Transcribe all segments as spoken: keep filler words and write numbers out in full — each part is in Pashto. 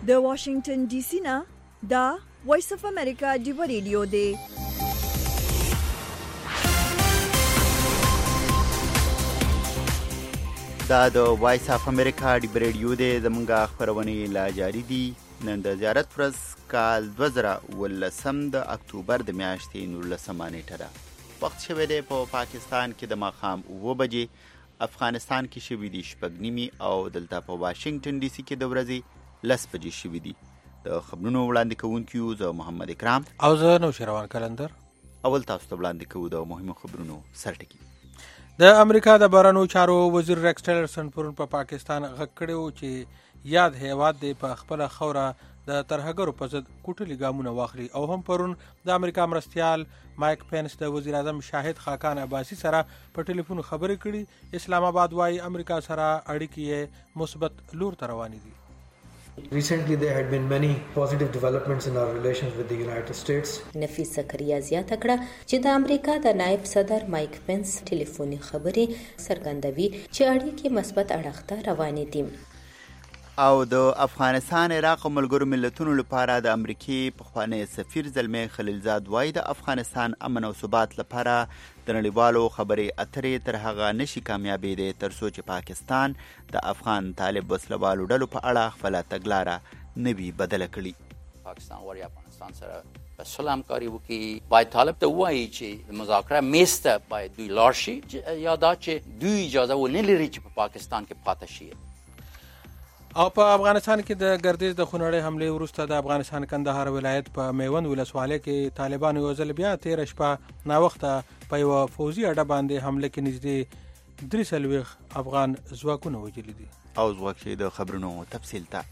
د واشنگټن ډي سي نه دا وایس اف امریکا دی ریډیو دی. دا د وایس اف امریکا دی ریډیو دی. زمونږه خبرونه لا جاری دي. نن د زیارت ورځ کال دوه زره ولسم د اکتوبر د میاشتې نولسمه نیټه ده. وخت شوی دی په پاکستان کې د ماښام اوه بجې، افغانستان کې شوي دي شپږ نیمې او دلته په واشنگټن ډي سي کې د ورځې لس بجې شوي دي. د خبرونو وړاندې کوونکي زه محمد اکرام او زه نوشیروان کلندر. اول تاسو ته وړاندې کوو د مهمو خبرونو سرټکي. د امریکا د بهرنیو چارو وزیر ریکس ټیلرسن پرون په پا پاکستان غږ کړی و چې یاد هیواد دی په خپله خوره د ترهګرو په ضد کوټلي ګامونه واخلي. او هم پرون د امریکا مرستیال مایک پینس د وزیر اعظم شاهد خاقان عباسی سره په ټلیفون خبرې کړي. اسلام آباد وايي امریکا سره اړیکې یې مثبت لور ته روانې دي. Recently there had been many positive developments in our relations with the United States. نفیس زکریا زیاته کړه چې د امریکا د نائب صدر مایک پینس ټلیفوني خبرې څرګندوي چې اړیکې مثبت اړخ ته روانې دي. او د افغانستان عراق او ملګرو ملتونو لپاره د امریکې پخوانی سفیر زلمی خلیلزاد وایي د افغانستان امن او ثبات لپاره د نړیوالو خبرې اترې تر هغه نشي کامیابېدی تر څو چې پاکستان د افغان طالب وسلوالو ډلو په اړه خپله تګلاره نه وي بدله کړي. پاکستان غواړي افغانستان سره په صلح همکاري وکړي. باید طالب ته ووایي چې مذاکره میز ته باید دوی لاړ شي، یا دا چې دوی اجازه ونه لري چې په پاکستان کې پاتې شي. او په افغانستان کې د ګردیز د خونړۍ حملې وروسته د افغانستان کندهار ولایت په میوند ولسوالۍ کې طالبانو یو ځل بیا تېره شپه ناوخته په یوه پوځي اډه باندې حمله کې نږدې درې څلوېښت افغان ځواکونه وژلي دي. او ځواک چې د خبرونو تفصیل ته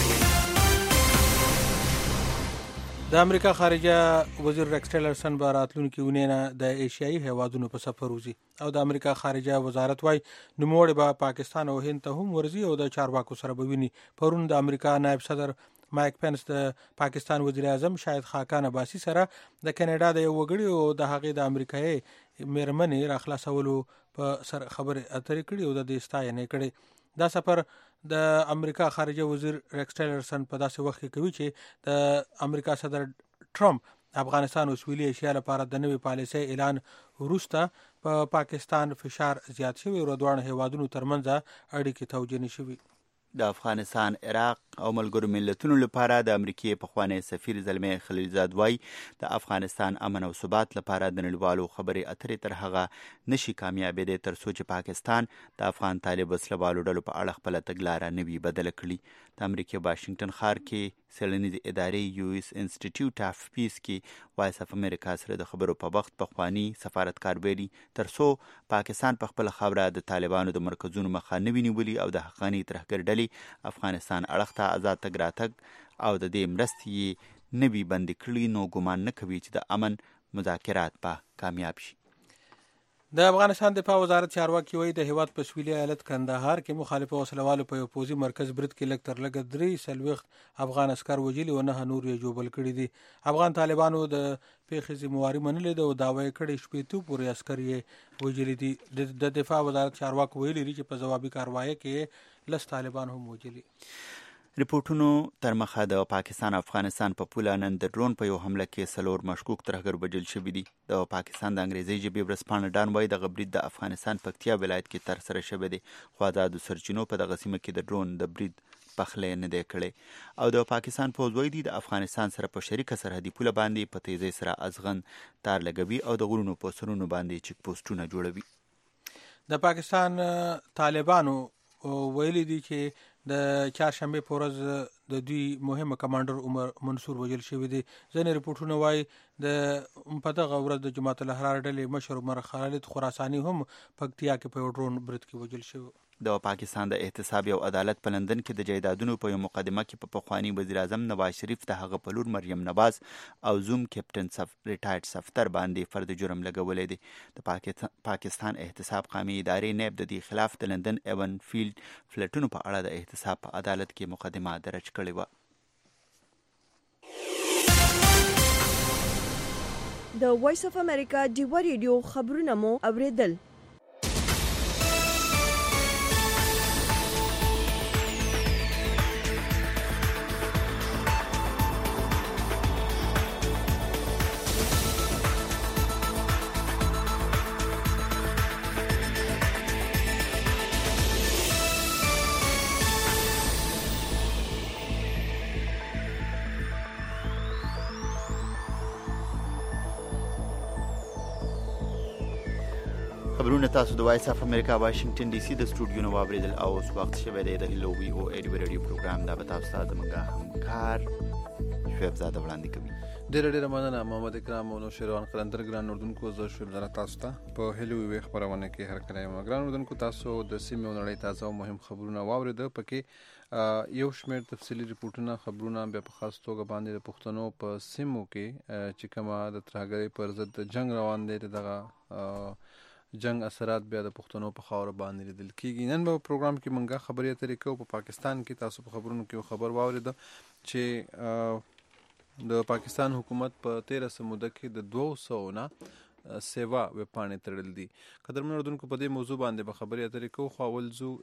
د امریکا خارجه وزیر ریکس ټیلرسن به راتلونکي اونۍ نه د ایشیایي هیوادونو په سفر وځي. او د امریکا خارجه وزارت وايي نوموړی به پاکستان او هند ته هم ورځي او د چارواکو سره به ویني. پرون د امریکا نائب صدر مایک پینس د پاکستان وزیر اعظم شاهد خاقان عباسی سره د کینیډا د یو وګړي او د هغې د امریکایي میرمنې راخلاصولو په سر خبرې اترې کړي او د دې ستاینه کړې. دا سفر د امریکا خارجه وزیر ریکس ټیلرسن په داسې وخت کې کوي چې د امریکا صدر ټرمپ افغانستان او سویلي ایشیا لپاره د نوې پالیسۍ اعلان وروسته په پا پاکستان فشار زیات شوی او دواړو هیوادونو ترمنځ اړیکې توجیه شوي. د افغانستان عراق او ملګرو ملتونو لپاره د امریکې پخوانی سفیر زلمی خلیلزاد وایي د افغانستان امن او ثبات لپاره د نړیوالو خبرې اترې تر هغه نشي کامیابېدی تر څو چې پاکستان د افغان طالب وسلوالو ډلو په اړه خپله تګلاره نه وي بدله کړي. د امریکې واشنګټن ښار کې څېړنیزې ادارې یو ایس انسټیټیوټ اف پیس کې وایس اف امریکا سره د خبرو په وخت پخواني سفارتکار ویلي تر څو پاکستان په خپله خاوره د طالبانو د مرکزونو مخه نه وي نیولي او د حقاني ترهګر ډلې افغانستان اړخ ته آزاد تګ راتګ او د دې مرستې یې نه وي بندې کړي، نو ګمان نه کوي چې د امن مذاکرات به کامیاب شي. د افغانستان دفاع وزارت چارواکي وایي د هیواد په سویلي ایالت کندهار کې مخالفو وسلوالو په یو پوځي مرکز برید کې لږ تر لږه درې څلوېښت افغان عسکر وژلي او نهه نور یې ژوبل کړي دي. افغان طالبانو د پیښې ذمهواري منلې ده او دعوا یې کړې شپېتو پورې عسکر یې وژلي دي. د دفاع وزارت چارواکو ویلي دي چې په ځوابي کاروایۍ کې لس طالبان هم وژلي. ریپورټونو تر مخه د پاکستان افغانستان په پوله نن د ډرون په یو حمله کې څلور مشکوک ترهګر وژل شوي دي. د پاکستان د انګریزي ژبې ورځپاڼه ډان وایي دغه برید د افغانستان پکتیا ولایت کې ترسره شوی دی، خو آزادو سرچینو په دغه سیمه کې د ډرون د برید پخلی نه دی کړی. او د پاکستان پوځ وایي دی د افغانستان سره په شریکه سرحدي پوله باندې په تیزۍ سره ازغن تار لګوي او د غرونو په سرونو باندې چیک پوسټونه جوړوي. د پاکستان طالبانو ویلي دي چې د چهارشنبې په ورځ د دوی مهمه کمانډر عمر منصور وژل شوی دی. ځینې ریپورټونه وایي د په دغه ورځ د جماعت الاحرار ډلې مشر عمر خالد خراساني هم پکتیا کې په یو ډرون برید کې وژل شوی. د پاکستان د احتساب او عدالت په لندن کې د جایدادونو په یو مقدمه کې په پخوانی وزیر اعظم نواز شریف د هغه په لور مریم نواز او زوم کیپټن سف ریټایرډ سفتر باندې فرد جرم لګولی دی. د پاکستان احتساب قامي ادارې نیب د دې خلاف د لندن ایون فیلډ فلټونو په اړه د احتساب په عدالت کې مقدمه درج کړې وه. د وایس اف امریکا ډیوه ریډیو خبرونه مو اوریدل. خبرونه تاسو د وایس اف امریکا واشنگټن ډي سي د سټوډیو نو واوریدل او اوس وخت شوی دی د هلو وی او ایډیو ریډیو پروګرام دا به تاسو ته د منګه همکار شعیب زاده وړاندې کوي. ډېر ډېر مننه محمد اکرام او نو شیروان قلندر ګران اردوونکو. زه شعیب زاده تاسو ته په هلو وی خبرونه کې هر کله یم. ګران اردوونکو تاسو د سیمې او نړۍ تازه او مهم خبرونه واوریدل. پکې یو شمېر تفصیلي ریپورتونه خبرونه بیا په خاص توګه باندې د پښتنو په سیمو کې چې کومه د ترهګرۍ پر ضد جنگ روان دی دغه جنگ اثرات بیا د پښتنو په خاور باندې لیدل کیږي. نن په پروګرام کې مونږه خبرې اترې کوو. په پاکستان کې تاسو په خبرونو کې خبر واورید چې د پاکستان حکومت په تیرسه موده کې د دوه سوه نه سیوا ویب پاڼې تړل دي. قدرمن اردوونکو په دې موضوع باندې به خبرې اترې کوو. خو اول زو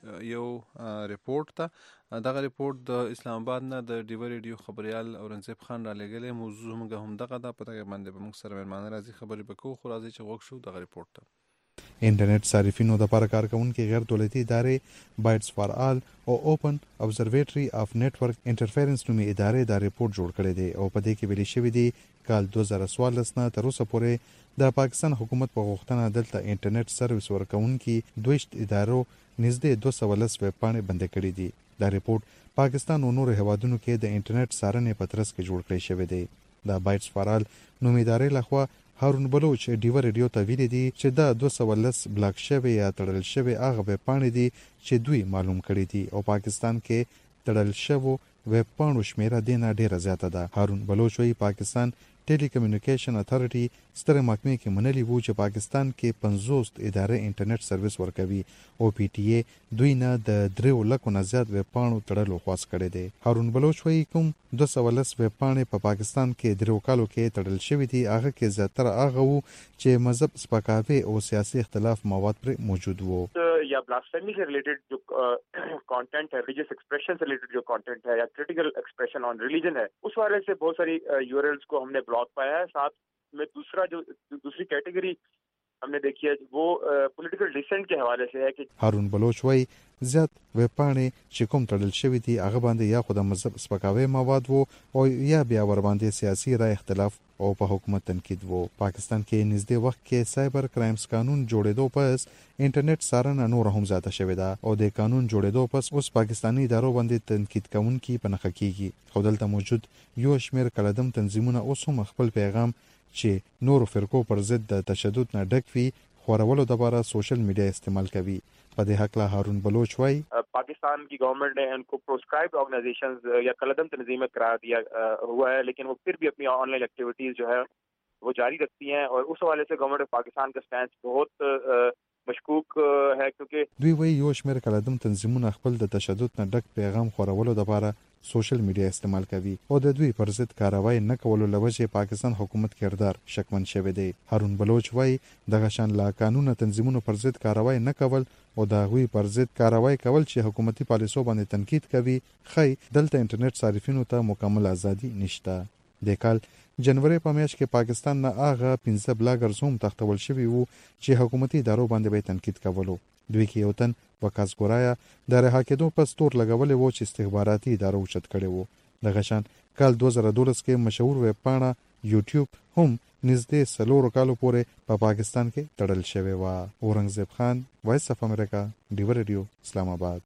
یو ریپورت ته دغه ریپورت د اسلام آباد نه د ډیو ریډیو خبريال اورنګزیب خان را لګلې. موضوع موږ هم دغه ده په دغه باندې به موږ سره مېلمانه راځي خبرې وکړو. خو راځي چې وګ شو دغه ریپورت ته. انټرنیټ صارفینو د لپاره کارکونکو غیر دولتي ادارې بایټس فار آل او اوپن ابزرویټري اف نتورک انټرفیرنس نومي ادارې دا ریپورت جوړ کړی دی او په دې کې ویل شوی دی کال دوه زره څوارلس نه تر اوسه پورې د پاکستان حکومت په غوښتنه دلته انټرنیټ سرویس ورکوونکي دویشت ادارو نږدې دوه سوه لس ویب پاڼې بندې کړې دي. دا ریپورت پاکستان او نورو هیوادونو کې د انټرنیټ څارنې په ترڅ کې جوړ کړی شوی دی. د بایټس فار آل نومي ادارې لخوا هارون بلوچ ډیو ریډیو ته ویلي دي چې دا دوه سوه لس بلاک شوی یا تړل شوی هغه ویب پاڼې دي چې دوی معلوم کړي دي او پاکستان کې تړل شوی ویب پاڼو شمیره دینه ډیره زیاته ده. هارون بلوچ وایي پاکستان ټیلی کمیونیکیشن اتھارټي ستر محکمې کې منلي وو چې پاکستان کې پنځوس ادارې انټرنیټ سرویس ورکوي او پی ټی ای دوی نه د دریو لکو نه زیات ویب پاڼو تړلو خواست کړی دی. هارون بلوچ وایي کوم دوه سوه لس ویب پاڼې په پاکستان کې دریو کالو کې تړل شوي دي هغه کې زیاتره هغه وو چې مذهب سپکاوی او سیاسي اختلاف مواد پر موجود وو. یا بلاسفیمی سے ریلیٹڈ جو کانٹینٹ ہے, ریلیجیس ایکسپریشن سے ریلیٹڈ جو کانٹینٹ ہے یا کریٹیکل ایکسپریشن آن ریلیجن ہے, اس حوالے سے بہت ساری یو آر ایلز کو ہم نے بلاک پایا ہے. ساتھ میں دوسرا جو دوسری کیٹیگری ہم نے دیکھی ہے وہ پولیټیکل ډیسنٹ کے حوالے سے ہے کہ هارون بلوچ وایي زیات ویب پاڼې چې کوم تړل شوي دي هغه باندې یا خو د مذهب سپکاوی مواد وو او یا بیا ور باندې سیاسي رای اختلاف او په حکومت تنقید وو. پاکستان کې نږدې وخت کې سایبر کرایمز قانون جوړېدو پس انټرنیټ څارنه نور هم زیاته شوې ده او د قانون جوړېدو پس اوس پاکستاني ادارو باندې تنقید کوونکي په نښه کیږي. خو دلته موجود یو شمېر کلدم تنظیمونه اوس هم خپل پیغام چې نورو فرقو پر ضد د تشدد نه ډک وي خورولو دپاره سوشل میډیا استعمال کوي. په دې حق له هارون بلوچ وایي پاکستان کی گورنمنٹ نے ان کو پروسکرائبڈ آرگنائزیشنز یا کلدم تنظیمیں قرار دیا ہوا ہے, لیکن وہ پھر بھی اپنی آن لائن ایکٹیویٹیز جو ہے وہ جاری رکھتی ہیں اور اس حوالے سے گورنمنٹ آف پاکستان کا سٹینس بہت مشکوک ہے کیونکہ دوی وایي یو شمېر کلدم تنظیمونه خپل د تشدد نه ډک پیغام خورولو دپاره سوشل میډیا استعمال کوي او د دوی پر ضد کاروای نه کولو له وجې پاکستان حکومت کردار شکمن شوی دی. هارون بلوچ وایي دغه شان لا قانون تنظیمونو پر ضد کاروای نه کول او د هغوی پر ضد کاروای کول چې حکومتي پالیسو باندې تنقید کوي خی دلته انټرنیټ صارفینو ته مکمل ازادي نشته. د کال جنوري په میاشت کې پاکستان نه هغه پنځه بلاګرز هم تختول شوي وو چې حکومتي ادارو باندې به تنقید کولو. دوی کې یو تن وکاس ګورایا د رها کېدو په ستور لګولې وو چې استخباراتي ادارو اوچت کړی وو. دغه شان کال دوه زره دولس کې مشهور ویب پاڼه یوټیوب هم نږدې څلورو کالو پورې په پا پاکستان کې تړل شوې وه. اورنګزیب خان, وایس اف امریکا, ډیو ریډیو, اسلام آباد.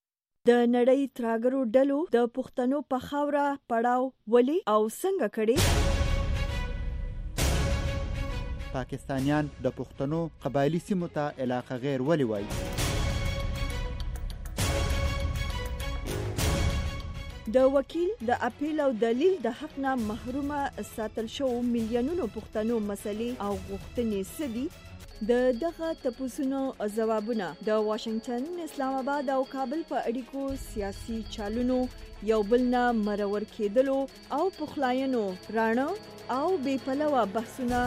د نړۍ ترهګرو ډلو د پښتنو په خاوره پړاو ولې او څنګه کړي؟ پاکستانیان د پښتنو قبایلی سیمو ته علاقه غیر ولې وایي؟ د وکیل د اپیل او دلیل د حق نه محرومه ساتل شو میلیونونو پښتنو مسلې او غوښتنې سدي؟ د دغه تپوسونو ځوابونه د واشنگټن, اسلام آباد او کابل په اړیکو سیاسي چالونو یو بل نه مرور کېدلو او پخلاینو راڼه او بې پلوه بحثونه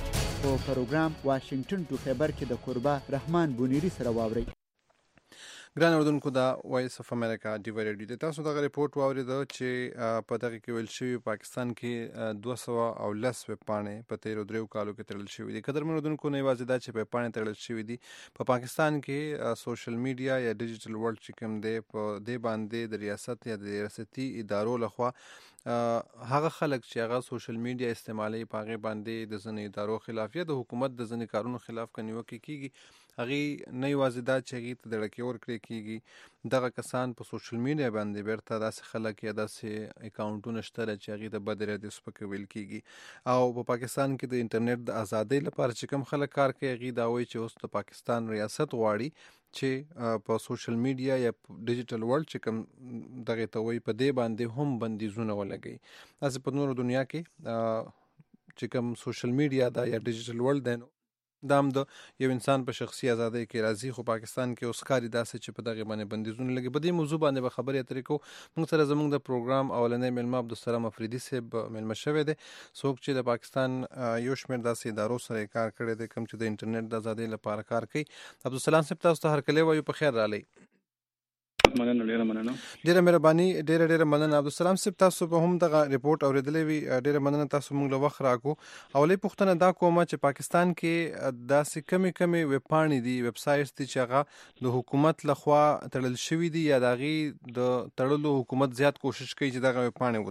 په پروګرام واشنگټن ټو خیبر کې د قربا رحمان بونیری سره واوري. ګران اردوونکو دا وایس اف امریکا ډي وی ریډیو د تاسو دغه ریپورت واورید چې په دغه کې ویل شوی پاکستان کې دوه سوه او لس ویب پاڼې په تیرو دریو کالو کې تړل شوي دي. قدرمن اردوونکو نه یوازې دا چې ویب پاڼې تړل شوي دي، په پاکستان کې سوشل میډیا یا ډیجیټل ورلد چې کوم دی په دې باندې د ریاست یا د ریاستي ادارو لخوا هغه خلک چې هغه سوشل میډیا استعمالي په هغې باندې د ځینې ادارو خلاف یا د حکومت د ځینې کارونو خلاف که نیوکې کېږي، هغې نه یوازې دا چې هغې ته د ډکې ورکړې کېږي، دغه کسان په سوشل میډیا باندې بیرته داسې خلک یا داسې اکاونټونه شته چې هغې ته بد ارادې سپکه ویل کېږي. او په پاکستان کې د انټرنیټ د ازادۍ لپاره چې کوم خلک کار کوي، هغې دا وایي چې اوس د پاکستان ریاست غواړي چې په سوشل میډیا یا ډیجیټل ورلد چې کوم دغه ته وایي په دې باندې هم بندیزونه ولګوي. داسې په نورو دنیا کې چې کوم سوشل میډیا دا یا ډیجیټل ورلد دی، دا هم د یو انسان په شخصي ازادۍ کې راځي، خو پاکستان کې اوس ښکاري داسې چې په دغې باندې بندیزونه لګي. په دې موضوع باندې به خبرې اترې کوو. موږ سره زموږ د پروګرام اولنی میلمه عبدالسلام افریدي صاحب میلمه شوی دی، څوک چې د پاکستان یو شمېر داسې ادارو سره یې کار کړی دی کوم چې د انټرنیټ د ازادۍ لپاره کار کوي. عبدالسلام صاحب تاسو ته هرکلی وایو، په خیر راغلی. مننه ډیره مننه ډیره مهرباني ډیره ډیره مننه. عبدالسلام صاحب تاسو به هم دغه ریپورت اوریدلی وي، ډیره مننه تاسو موږ له وخت راکو. اولې پوښتنه دا کومه چې پاکستان کې داسې کمې کمې ویب پاڼې دي، ویب سایټس دي چې هغه د حکومت لخوا تړل شوي دي یا د هغې د تړلو حکومت زیات کوشش کوي چې دغه ویب پاڼې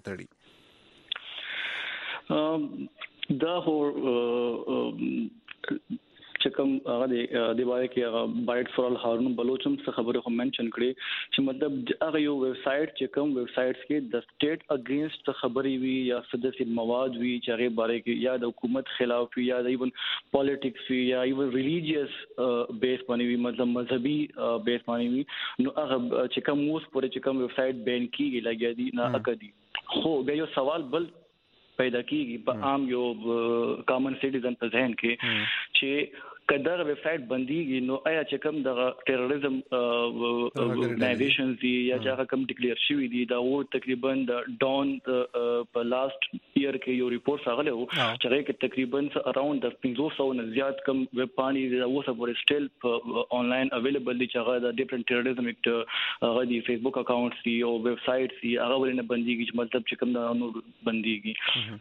وتړي؟ دا خو چې کوم هغه د باره کې هغه بایټ فور ال هارون بلوچ هم څه خبره خو منشن کړي چې مطلب هغه یو ویب سایټ چې کوم ویب سایټس کې د سټیټ اگینست خبرې وي یا سدسي مواد وي چې هغه باره کې یا د حکومت خلاف وي یا د ایون پالیټکس وي یا ایون ریلیجیس بیس باندې وي، مطلب مذهبي بیس باندې وي، نو هغه چې کوم اوس پورې چې کوم ویب سایټ بین کیږي لګیا دي نه اکدي. خو بیا یو سوال بل پیدا کیږي په عام یو کامن سټیزن په ذهن کې چې کله ویب سایټ بنديږي نو آیا چې کوم د ټیرریزم اورګنایزیشنز دي یا چې کوم ډیکلیئر شوی دي دا و تقریبا د ډاون په لاست ایئر کې یو ریپورت راغلی و چې هغه کې تقریبا اراوند د پنځه سوه نه زیات کم ویب پاڼې د اوسه پورې سټیل په آنلاین اویلیبل دي چې هغه د ډیفرنٹ ټیرریزم اکټ هغه دی فیسبوک اکاونټس دي او ویب سایټس دي هغه ولنه بنديږي چې مطلب چې کوم د نور بنديږي.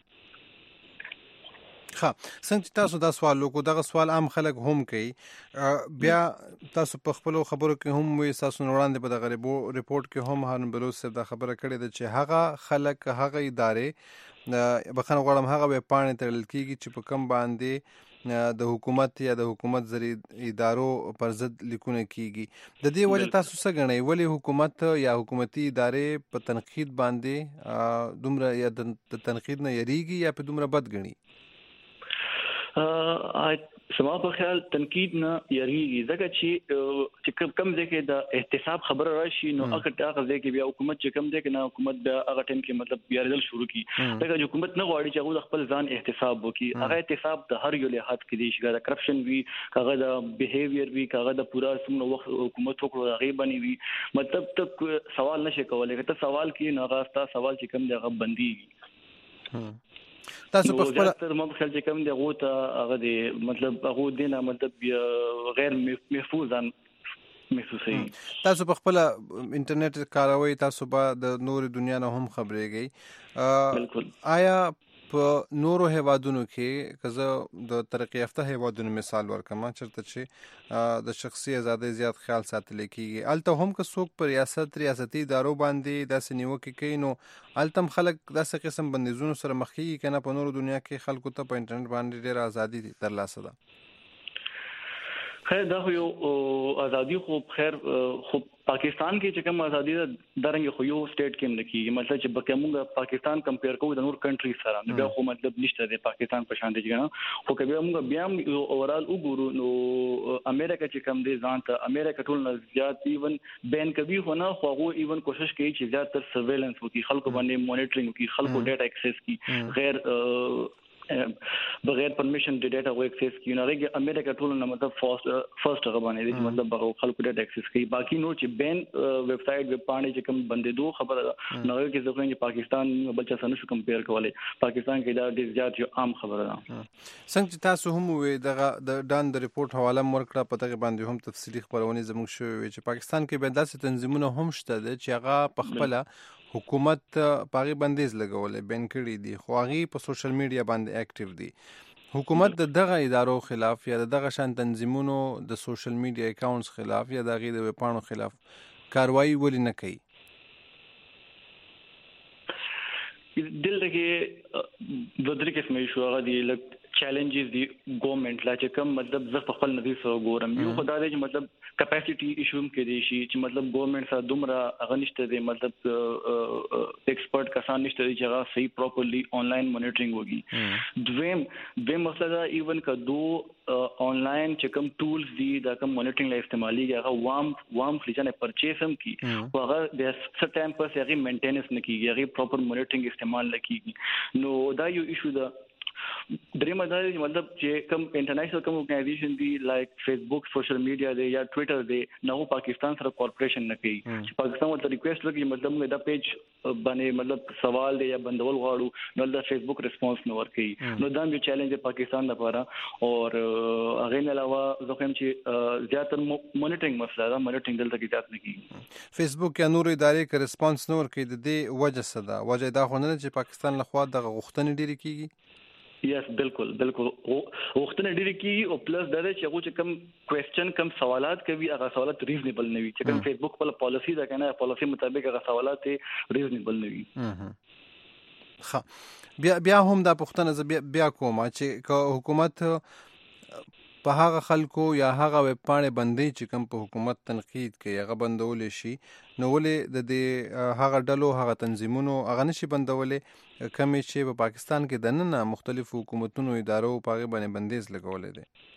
ها څنګه چې تاسو دا سوال وکړو، دغه سوال عام خلک هم کوي، بیا تاسو په خپل خبرو کې هم وي، تاسو وړاندې په دغه ریپورت کې هم هارون بلوچ صاحب دا خبره کړې ده چې هغه خلک هغه ادارې بخښنه غواړم هغه ویب پاڼې تړل کېږي چې په کوم باندې د حکومت یا د حکومت زری ادارو پر ضد لیکونه کیږي. د دې وجه تاسو څه ګڼئ؟ ولې حکومت یا حکومتي ادارې په تنقید باندې دومره یا د تنقید نه یریږي یا په دومره بد ګڼي؟ سما په خیال تنقید نه یریږي، ځکه چې چې کم ځای کې د احتساب خبره راشي نو هغه هغه ځای کې بیا حکومت چې کم ځای کې نه حکومت بیا هغه ټیم کې مطلب بیا رزل شروع کی، ځکه چې حکومت نه غواړي چې هغه خپل ځان احتساب وکړي. هغه احتساب د هر یو لحاظ کې دي، چې د کرپشن وی، هغه د بیهیویر وی، هغه د پورا سمو وخت حکومت وکړو هغه باندې وی، مطلب ته سوال نشي کولای، ته سوال کې نه غاستا سوال چې کم دی هغه بندي. تاسو په خپل تر ما خپل چې کوم دی غوته هغه دی مطلب هغه دینه مطلب غیر محفوظ ان محسوسي. تاسو په خپل انټرنیټ کاروي، تاسو به د نور دنیا نه هم خبرېږئ. بالکل. آیا په نورو هیوادونو کې که زه د ترقی یافته هیوادونو مثال ورکړم چېرته چې د شخصي ازادۍ زیات خیال ساتل کېږي، هلته هم که څوک په ریاست ریاستي ادارو باندې داسې نیوکې کوي نو هلته هم خلک داسې قسم بندیزونو سره مخ کېږي که نه په نورو دنیا کې خلکو ته په انټرنیټ باندې ډېره ازادي ترلاسه ده؟ خیر دا خو یو ازادي خو خیر خو پاکستان کې چې کوم ازادي ده درنګ خو یو سټیټ کې نه کیږي، مطلب چې بکه موږ پاکستان کمپیر کوو د نور کنټری سره نو بیا خو مطلب نشته د پاکستان په شان دي ځنه خو کبه موږ بیا یو اورال وګورو نو امریکا چې کوم دي ځان ته امریکا ټول نه زیات ایون بین کوي خو نه خو هغه ایون کوشش کوي چې زیات تر سرویلنس وکړي، خلکو باندې مانیټرینګ وکړي، خلکو ډیټا اکسس کړي، غیر بغیر پرمیشن د ډیټا او اکسس کی نه راګي امریکا ټول نه مطلب فرست فرست غوانه دي مطلب هغه خلکو ډیټا اکسس کوي باقي نو چې بین ویب سټ ویب باندې چې کوم بندې دوه خبره نه کې ځکه چې پاکستان بل څه سره کمپیر کولای پاکستان کې دا ډیر زیات یو عام خبره ده څنګه چې تاسو هم وې دغه د ډان د ریپورت حواله ورکړه په دغه باندې هم تفصیلی خبرونه زموږ شوې چې پاکستان کې به داسې تنظیمونه هم شته چې هغه په خپل حکومت پاغي بندیز لګولې بین کړی دي خو هغه په سوشل میډیا باندې اکټیو دي حکومت د دغه ادارو خلاف یا دغه شان تنظیمونو د سوشل میډیا اکاونټس خلاف یا دغه د ویبپاڼو خلاف کاروایی ولې نه کوي دلته کې د درې قسمه شو هغه دی لک چیلنجز دی ګورنمنت لا چې کوم مطلب زه په خپل نظر سره ګورم یو خدای دې مطلب کیپاسټي ایشو کې دی شي چې مطلب ګورنمنت سره دومره هغه نشته دی مطلب ایکسپرت کسان نشته دی چې هغه صحیح پراپرلی آنلاین مانیټرینګ وږي دویم دویم مسله ایون کدو آنلاین چې کوم ټولز دي دا کوم مانیټرینګ لا استعمالي هغه وام وام فلیجنه پرچیز هم کی هغه د څه ټایم پس هغه مینټیننس نه کیږي هغه پراپر مانیټرینګ استعمال نه کیږي نو دا یو ایشو ده درېمه دا چې مطلب چې کوم انټرنیشنل کوم ارګنایزیشن دی لایک فیسبوک سوشل میډیا دی یا ټوئیټر دی نو پاکستان سره کوآپریشن نه کوي چې پاکستان ورته ریکوست وکړي مطلب موږ دا پیج باندې مطلب سوال دی یا بندول غواړو نو دا فیسبوک ریسپانس نه ورکوي نو دا یو چیلنج دی پاکستان لپاره او هغه نه علاوه زه هم چې زیاتره مانیټرینګ مسله دا مانیټرینګ دلته کې زیات نه کیږي فیسبوک یا نور ادارې کې ریسپانس نه ورکوي د دې وجه څه ده وجه دا خو نه چې پاکستان لخوا د غوښتنې ډېری کیږي یس بالکل بالکل وختونه ډیر کی او پلس دا چې هغه چې کم کوېسچن کم سوالات کوي هغه سوالات ریزنیبل نه وي چې کوم فیسبوک په پالیسی دا کنه پالیسی مطابق هغه سوالات ریزنیبل نه وي ها بیا بیا هم دا پښتنه بیا کومه چې حکومت په هغه خلکو یا هغه ویب پاڼې بندي چې کوم په حکومت تنقید کوي هغه بندول شي نو ولې د دې هغه ډلو هغه تنظیمونو هغه نشي بندولې کمی چې په پاکستان کې د نن مختلف حکومتونو ادارو په هغه باندې بندیز لګولې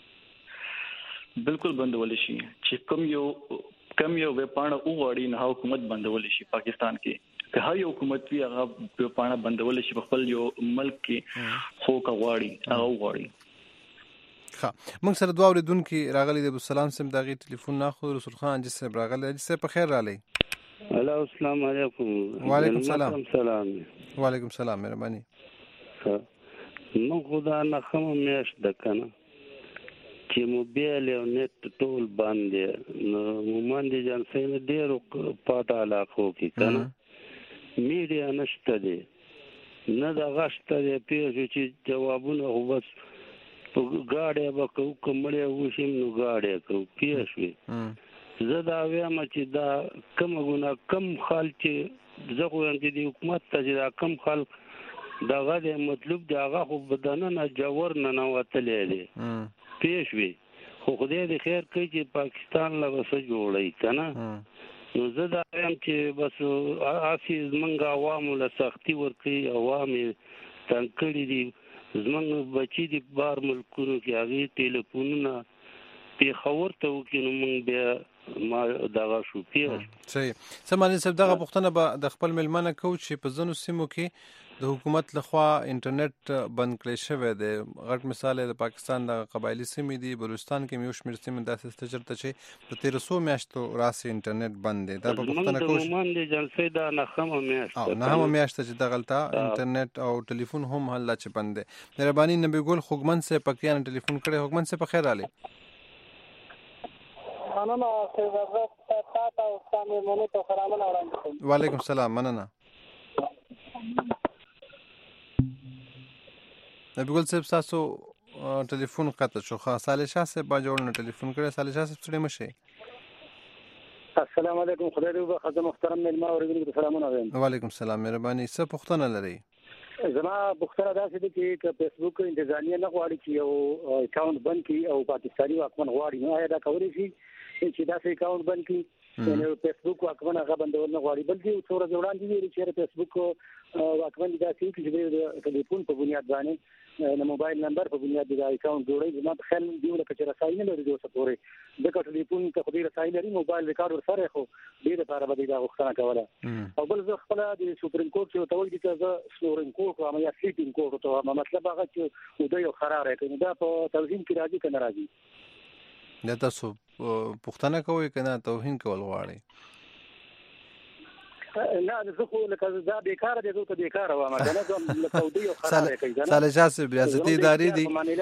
دي بالکل بندول شي چې کوم یو کم یو ویب پاڼه وغواړي نه حکومت بندول شي پاکستان کې که هر یو حکومت وی هغه ویب پاڼه بندول شي په خپل یو ملک کې خو کا غواړي هغه وغواړي ها موږ سره دوه اوریدونکو راغلي د ابوالسلام سم دغه ټلیفون ناخذ رسول خان جسه راغلی جسه په خیر رالی هلو السلام علیکم وعلیکم السلام سلام وعلیکم السلام مهرباني نو خدا نه خم میاش د کنه چې موبایل او نت ټول باندې نو مومند جان سین ډیر پات علاقو کې کنه میډیا نشته دي نه دا غشته دی پیژو چې جوابونه هو بس ګاډه به کو کومړې وشم نو ګاډه کو پیښوي زه دا وایم چې دا کم غونه کم خال چې زه خو هم د حکومت ته دا کم خال دا غوډه مطلب دا هغه خو بدن نه جوور نه نوتلې دي پیښوي خو خدای دې خیر کوي چې پاکستان لا وسه جوړي کنه نو زه دا وایم چې بس اسی زمونږ عوامو له سختي ورکي عوامي تنکړي دي زمونږ بچی دي بار ملکونو کې هغه ټلیفونونه په خبر ته وکړو موږ بیا ما دغه شو پیښ صحیح سمانه سب دغه پښتنه به د خپل ملمنه کو چې په ځنو سیمو کې د حکومت لخوا انټرنیټ بند کړی شوی دی غټ مثال د پاکستان د قبایلی سیمې دی بلوچستان کې میوش مر سیمه داسې ستجرته چې په تیر سو میاشتو راسي انټرنیټ بند دی دا په پښتنه کو موږ د جلسې دا نه خمه میاشت نه هم میاشت چې دغلطه انټرنیټ او ټلیفون هم هله چې بند دی مهرباني نبی ګل خوګمن سے پکیان ټلیفون کړي خوګمن سے په خیر علي مننه سیدزاد تاسو او سامي مونږ ته سلامونه وړاندې وعلیکم السلام مننه نبی ګل صاحب تاسو ټلیفون قطع شو خاص علي شاه صاحب با جوړ ټلیفون کړي علي شاه صاحب ستړي مشه السلام علیکم خدای دې وبخښه محترم ملما اوریدونکو سلامونه وایم وعلیکم السلام مهرباني څه پوښتنه لري زما پوښتنه دا چې چې فیسبوک انتظامیه نه غواړي چې یو اکاونټ بند کړي او پاکستاني واکمن غواړي نو آیا دا کولی شي چې دا سې اکاونټ بند کړي نو فیسبوک واکمن هغه بندول نه غواړي بلکې څوره وړاندې ویل چې فیسبوک واکمن دا چې د ټلیفون په بنیاد باندې د موبایل نمبر په بنیاد د اکاونټ جوړي زما په خیال دی ولکه چې رسایي نه لري دوه پورې د ټلیفون ته خو دې رسایي لري موبایل ریکارډ ورسره خو ډېر لپاره به دا غوښتنه کوله او بل زه خپل د سپریم کورټ چې ته وایي چې زه سپریم کورټ او یا سپریم کورټ ته مطلب هغه چې دوی یو قرار کوي دا په توهین کې راځي کنه راځي دا تاسو پوښتنه کوئ کنه توهین کول غواړي نه زه خو لکه دا بیکاره دي زه ته بیکاره وامه کنه زه لکه دوی یو قرار کوي کنه صالح شاه صاحب ریاستي ادارې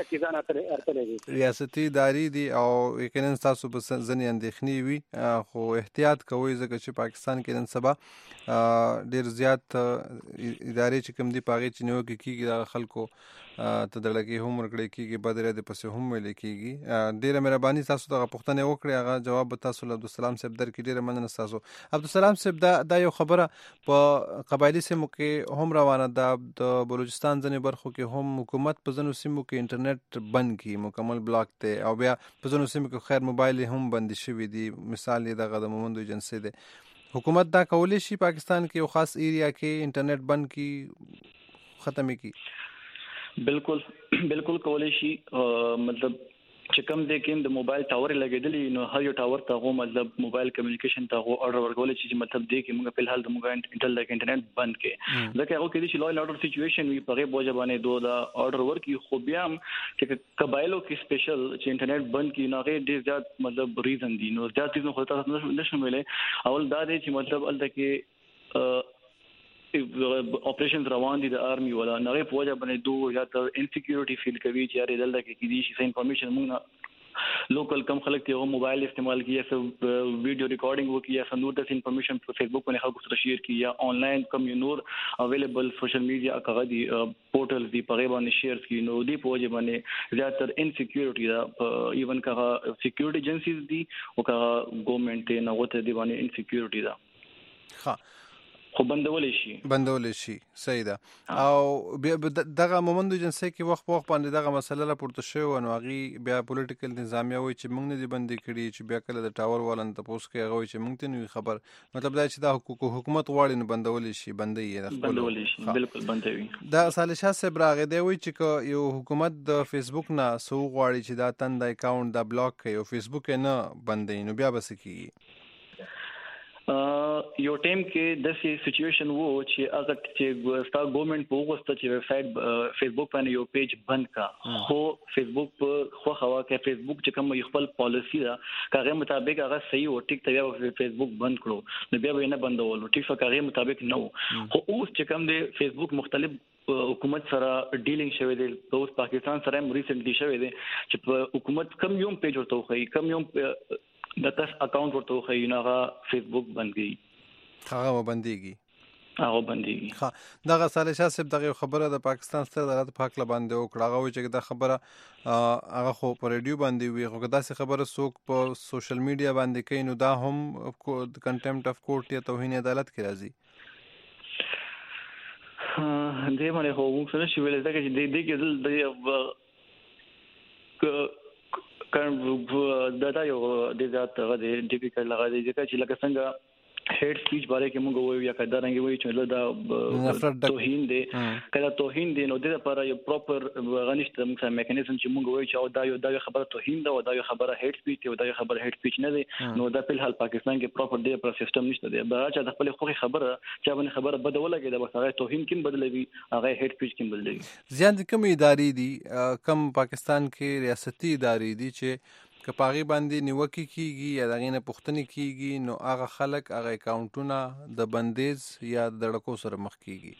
دي ریاستي ادارې دي او یقینا تاسو په ځنې اندېښنې وي خو احتیاط کوئ ځکه چې پاکستان کې نن سبا ډېر زیات ادارې چې کوم دي په هغې چې نیوکې کېږي د خلکو ته د لګې هم ورکړی کېږي بدریا د پسې هم ویلې کېږي ډېره مهرباني تاسو دغه پوښتنې وکړې هغه جواب به تاسو له عبدالسلام صاحب درکړي ډېره مننه ستاسو عبدالسلام صاحب دا دا یو خبره په قبایلي سیمو کې هم روانه ده د بلوچستان ځینې برخو کې هم حکومت په ځینو سیمو کې انټرنیټ بند کړي مکمل بلاک دی او بیا په ځینو سیمو کې خیر موبایل هم بندي شوي دي مثال یې دغه د مومندو ایجنسۍ دی حکومت دا کولی شي پاکستان کې یو خاص ایریا کې انټرنیټ بند کړي ختم کړي بالکل بالکل کولی شي مطلب چې کوم د کې د موبایل ټاور لګیدلی نو هر یو ټاور ته غو مطلب موبایل کمیونیکیشن ته غو اورډر ورکول چې مطلب دی کې موږ په الحال د موږ انټرنیټ انټرنیټ بند کې ځکه هغه کې چې لوی اورډر سچويشن وي په بوجه باندې دوه دا اورډر ورکی خو بیا چې قبایلو کې سپیشل چې انټرنیټ بند کې نو هغه ډیر زیات مطلب ریزن دي نو زیات ریزن خو تاسو نشم ویلې اول دا دی چې مطلب الته کې اپریشنز روان دي د آرمي ولا نه په وجه باندې دوه یا تر انسیکیورټي فیل کوي چې یاره دلته کې کیدي شي انفارمیشن موږ لوکل کم خلک ته موبایل استعمال کیه سو ویډیو ریکارډینګ وکي یا نور د انفارمیشن په فیسبوک باندې خلکو سره شیر کی یا آنلاین کم یو نور اویلیبل سوشل میډیا هغه دي پورټلز دي په باندې شیر کی نو دی په وجه باندې زیاتره انسیکیورټي دا ایون کا سکیورټي ایجنسیز دي او کا ګورنمنت نه وته دی باندې انسیکیورټي دا ها خو بندولې شي بندولې شي صحیح ده او دغه مومندو ایجنسۍ کې وخت په وخت باندې دغه مسله راپورته شوې نو هغې بیا پولیټیکل نظامیه وایي چې موږ نه دي بندي کړي چې بیا کله د ټاور والن تپوس کوي هغه وایي چې موږ ته نه وي خبر مطلب دا چې دا حکومت غواړي نو بندولې شي بندوي یې بندولې شي بالکل بندوي دا صالح شاه صاحب راغی دی وایي چې یو حکومت د فیسبوک نه څه وغواړي چې دا تند اکاونټ دا بلاک کړي او فیسبوک یې نه بندوي نو بیا به څه کېږي یو ټیم کې د سی سچويشن وو چې هغه چې ستا ګورنمنت په وغوښته چې ویب سټ فیسبوک باندې یو پیج بند کا خو فیسبوک په خو خوا کې فیسبوک چې کوم خپل پالیسی دا هغه مطابق هغه صحیح او ټیک ته فیسبوک بند کړو نو بیا به نه بندول ټیک هغه مطابق نو خو اوس چې کوم د فیسبوک مختلف حکومت سره ډیلینګ شوی دی اوس پاکستان سره هم ریسنټلی شوی دی چې په حکومت کم یو پیج ورته وخی کم یو د تاسو اکاونټ ورته وخی نو هغه فیسبوک بندګي هغه بنديږي هغه بنديږي ها دغه صالح شاه صاحب دغه خبره د پاکستان ستر عدالت په حق باندې وکړه هغه وایي چې دا خبره هغه خو په ریډیو باندې وي خو دا څه خبره څوک په سوشل میډیا باندې کوي نو دا هم کنټمپټ اف کورټ یا توهین عدالت کې راځي دې باندې خو موږ سره شي ویل دا چې دې دې کې د کله دا دا یو د ذات غو د ټیپیکل لغه دي چې لکه څنګه هیډ سپیچ باره کې موږ وایو یا کدا رنګ وایو چې دا توهین دی کله توهین دی نو د لپاره یو پراپر غنښت موږ میکانیزم چې موږ وایو چې دا یو دا خبره توهین ده او دا یو خبره هیډ سپیچ او دا یو خبره هیډ سپیچ نه دی نو دا په حال پاکستان کې پراپر دی پر سیستم نشته دی به چې د خپل خوخي خبره چې باندې خبره بدوله کې دا بس هغه توهین کې بدلوي هغه هیډ سپیچ کې بدلوي ځان د کوم ادارې دي کم پاکستان کې ریاستي ادارې دي چې که پاغي باندې نیوکه کیږي یا دغه نه پښتني کیږي نو هغه خلک هغه اکاونټونه د بندیز یا د لړکو سره مخ کیږي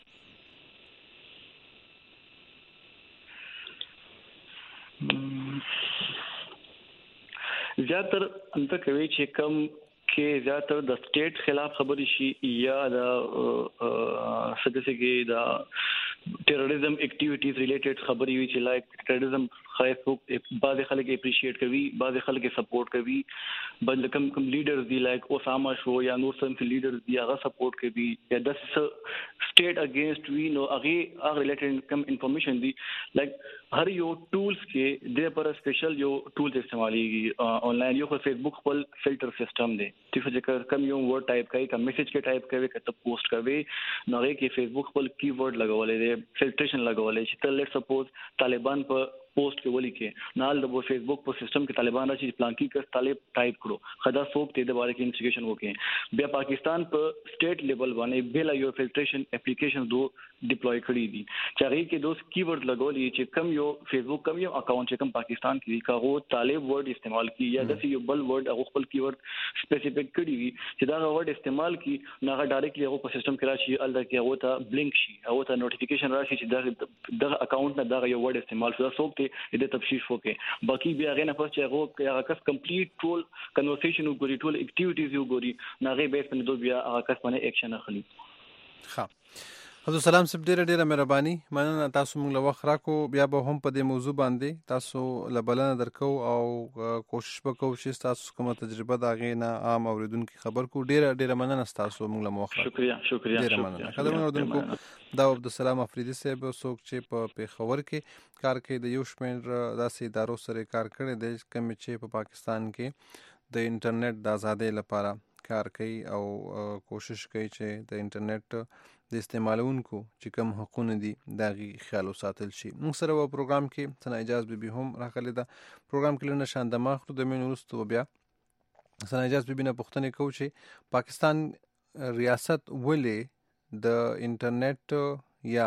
زیاتر انت کوي چې کم کې زیاتر د سټیټ خلاف خبري شي یا د څه کې د ټیرریزم اکټیویټیز ریلیټډ خبري وی چې لایک ټیرریزم فیسبوک بعض خلک اپریشیټ کوي بعض خلک سپورټ کوي بل کم کم لیډرز دی لایک اوساما شو یا نور سم لیډرز دی هغه سپورټ کوي یا د سټیټ اگینسټ وی نو هغه هغه ریلیټډ کم انفارمیشن دی لایک هر یو ټولز کې د پر سپیشل یو ټولز استعماليږي آنلاین یو فیسبوک خپل فلټر سیستم دی چې چې کم یو ورډ ټایپ کوي کم میسج کې ټایپ کوي کته پوسټ کوي نو هغه کې فیسبوک خپل کی ورډ لګولې دی فلټریشن لګولې چې ته لیټ سپوز طالبان په پوسټ کې ولي کې نال د فیسبوک په سیستم کې طالبان راشي پلان کې کس طالب ټایپ کړو خدا سوق ته د باره کې انویسټیګیشن وکړي بیا پاکستان په سټیټ لیول باندې بل یو فلټریشن اپلیکیشن دو ډیپلوي کړی دي چې هغه کې دوس کی ورډ لګولې چې کم یو فیسبوک کم یو اکاونټ چې کم پاکستان کې کاغو طالب ورډ استعمال کی یا د یو بل ورډ هغه خپل کی ورډ سپیسیفیک کړی وي چې دا ورډ استعمال کی نه ډایرکټلی هغه په سیستم کې راشي الدا کې هغه ته بلینک شي هغه ته نوټیفیکیشن راشي چې دا د اکاونټ نه دا یو ورډ استعمال شو سوق ته د تفصیل وکړي باقي بیا غنه پس چې هغه هغه کس کمپلیټ ټول کنورسیشن وګوري ټول اکټیویټیز وګوري ناغه به په دو بیا هغه کس باندې اکشن اخلي. ها حضرت سلام سب ډیره ډیره مهرباني مننه تاسو موږ له وخت راکو بیا به هم په دې موضوع باندې تاسو لبلنه درکو او کوشش وکړو چې تاسو کومه تجربه دا غینه عام اوریدونکو خبر کو ډیره ډیره مننه تاسو موږ له وخت شکریا شکریا ډیره مننه قدرمن اوریدونکو دا عبدالسلام افریدي صاحب څوک چې په پیښور کې کار کوي د یو شمېر داسې ادارو سره کار کړی دی کوم چې په پاکستان کې د انټرنیټ د ازادۍ لپاره کار کوي او کوشش کوي چې د انټرنیټ د استعمالونکو چې کوم حقوق دي دغه خیال وساتل شي. موږ سره په پروګرام کې ثنا اجازه بیبي هم راغلي دا پروګرام کې لنه شان د ماخرو د مینورستو بیا ثنا اجازه بیبي نه پوښتنه کوي چې پاکستان ریاست ولې د انټرنیټ یا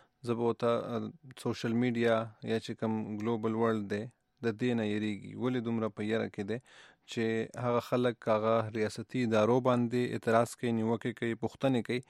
زبوتا سوشل میډیا یا چې کوم ګلوبل ورلد دی د دې نه یریږي ولې دومره په یره کې دی چې هغه خلک هغه ریاستي ادارو باندې اعتراض کوي نیوکه کوي پوښتنه کوي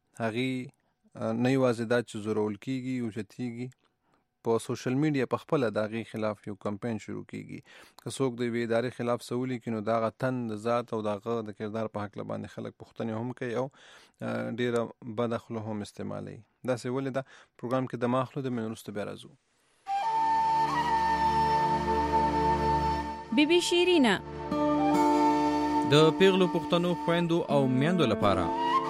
هغه نه یوازې دا چې زورول کیږي او چتیږي په سوشل میډیا په خپل دغه خلاف یو کمپاین شروع کیږي که څوک د وی ادارې خلاف سوالي کینو دا غتن د ذات او دغه د کردار په حق باندې خلک پوښتنه هم کوي او ډیره بد اخلاق هم استعمالي دا څه ولې دا پروګرام کې د ماخلو د منورستو بیا راځو. بی بی شیرینا د پیغلو پښتنو خويندو او میندو لپاره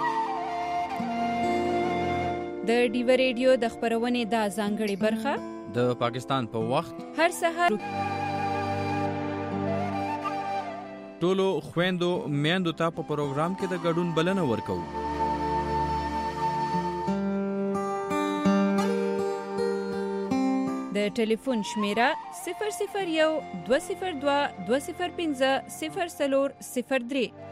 د ډیو ریډیو د خبرونې د ځانګړي برخه د پاکستان په وخت هر سحر ټولو خويندو میندو ته په پروګرام کې د ګډون بلنه ورکو. د ټلیفون شمیره صفر صفر یو دوه صفر دوه دوه صفر پنځه صفر څلور صفر درې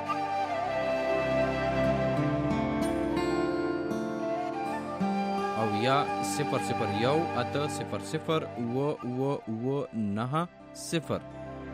او یا صفر صفر یو اته صفر صفر و و و نه صفر.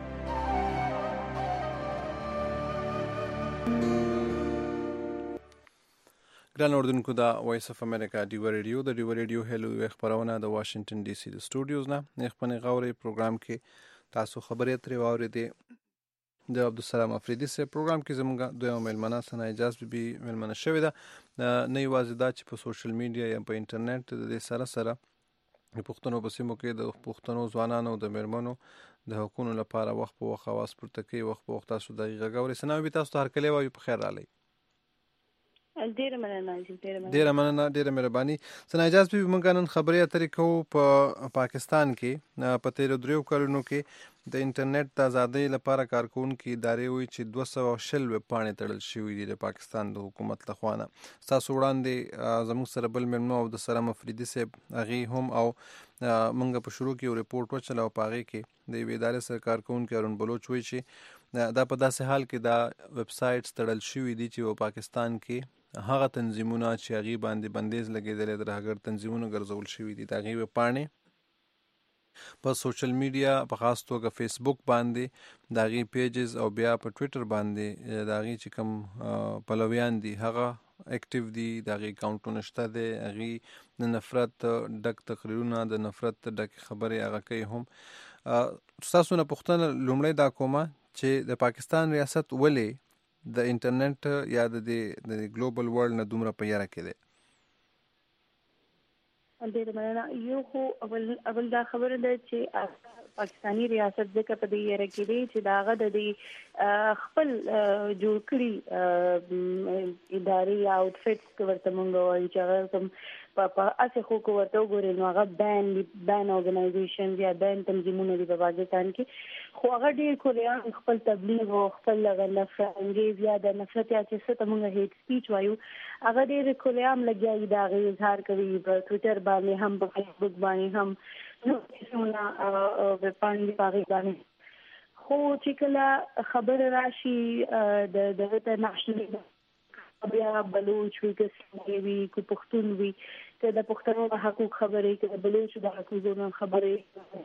ګران اوردونکو دا وایس اف امریکا ډیو ریډیو د ډیو ریډیو هلو خبرونه د واشنگټن ډي سي د سټوډیوز نه نه خپل غوړې پروګرام کې تاسو خبرې ترې واورېدې د عبدالسلام افریدي سره پروګرام کې زموږ دوه مېلمنه ثنا اجازه بي مېلمنه شوې ده نه یوازې دا چې په سوشل میډیا یا په انټرنیټ د سره سره د پښتنو په سیمو کې د پښتنو ځوانانو د مېرمنو د حقوقو لپاره وخت په وخت आवाज پورته کوي وخت په وخت تاسو دغه غوړې ثنا بي تاسو هر کله وایو په خیر رالي ډیره مننه ډیره مننه ډیره مهرباني ثنا اجازه بي موږ نن خبرې اترې کوو په پاکستان کې په تیر دریو کلونو کې د انټرنیټ د ازادۍ لپاره کارکونکو ادارې وایي چې دوه سوه شل ویب پاڼې تړل شوې دي د پاکستان د حکومت لخوا نه. تاسو وړاندې زموږ سره بل مېلمنو عبدالسلام افریدي صاحب هغه هم او موږ په شروع کې یو ریپورت وچلو په هغه کې د یوې ادارې سره کارکونکو ارون بلوچ وایي چې دا په داسې حال کې دا ویب سایټس تړل شوي دي چې په پاکستان کې هغه تنظیمونه چې هغه باندې بندیز لګیدل د راګر تنظیمونو ګرځول شوي دي دا غي پاڼې په سوشل میډیا په خاص توګه فیسبوک باندې دا غي پیجز او بیا په ټوئیټر باندې دا غي چې کوم پلویان دي هغه اکټیو دي دا غي اکاونټونه شته دي هغه د نفرت ډک تقریرونه د نفرت ډک خبرې هغه کوي هم. تاسو نه پوښتنه لومړی دا کومه چې د پاکستان ریاست ولې د انټرنیټ یا د د ګلوبل ورلد نه دومره په یاره کې دی. ډېر مننه. یو خو اول اول دا خبره ده چې پاکستانی ریاست ځکه په دې یره کې دی چې دا غد د خپل جوړ کړي ادارې یا آوټفټس ورته مونږ وایي چې هغه کوم په اسه خو کو ورته وګورئ نو هغه بین بین اورګنایزیشن یا بین تنظیمونه دي په پاکستان کې، خو هغه ډېر کلیان خپل تبلیغ او خپل نفرت انګیز یا د نفرت یا چې څه ته مونږ هیټ سپیچ وایو هغه ډېر کلیان لګیایي دا غي اظهار کوي په ټویټر باندې هم په فیسبوک باندې هم نو څونه په باندې باندې باندې خو چې کله خبر راشي د د نېشنل بیا بلوچ وی کسي وی کو پښتون وی ته د پښتنو د حقوق خبرې کې د بلوچ د حقوقو خبرې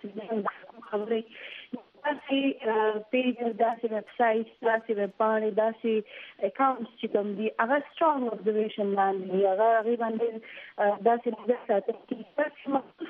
خبرې داسې پیج داسې ویب سایټ داسې ویب پاڼې داسې اکاونټس چې کوم دي هغه سترونګ ابزرویشن لاندې هغه هغه باندې داسې نظر ساتل کېږي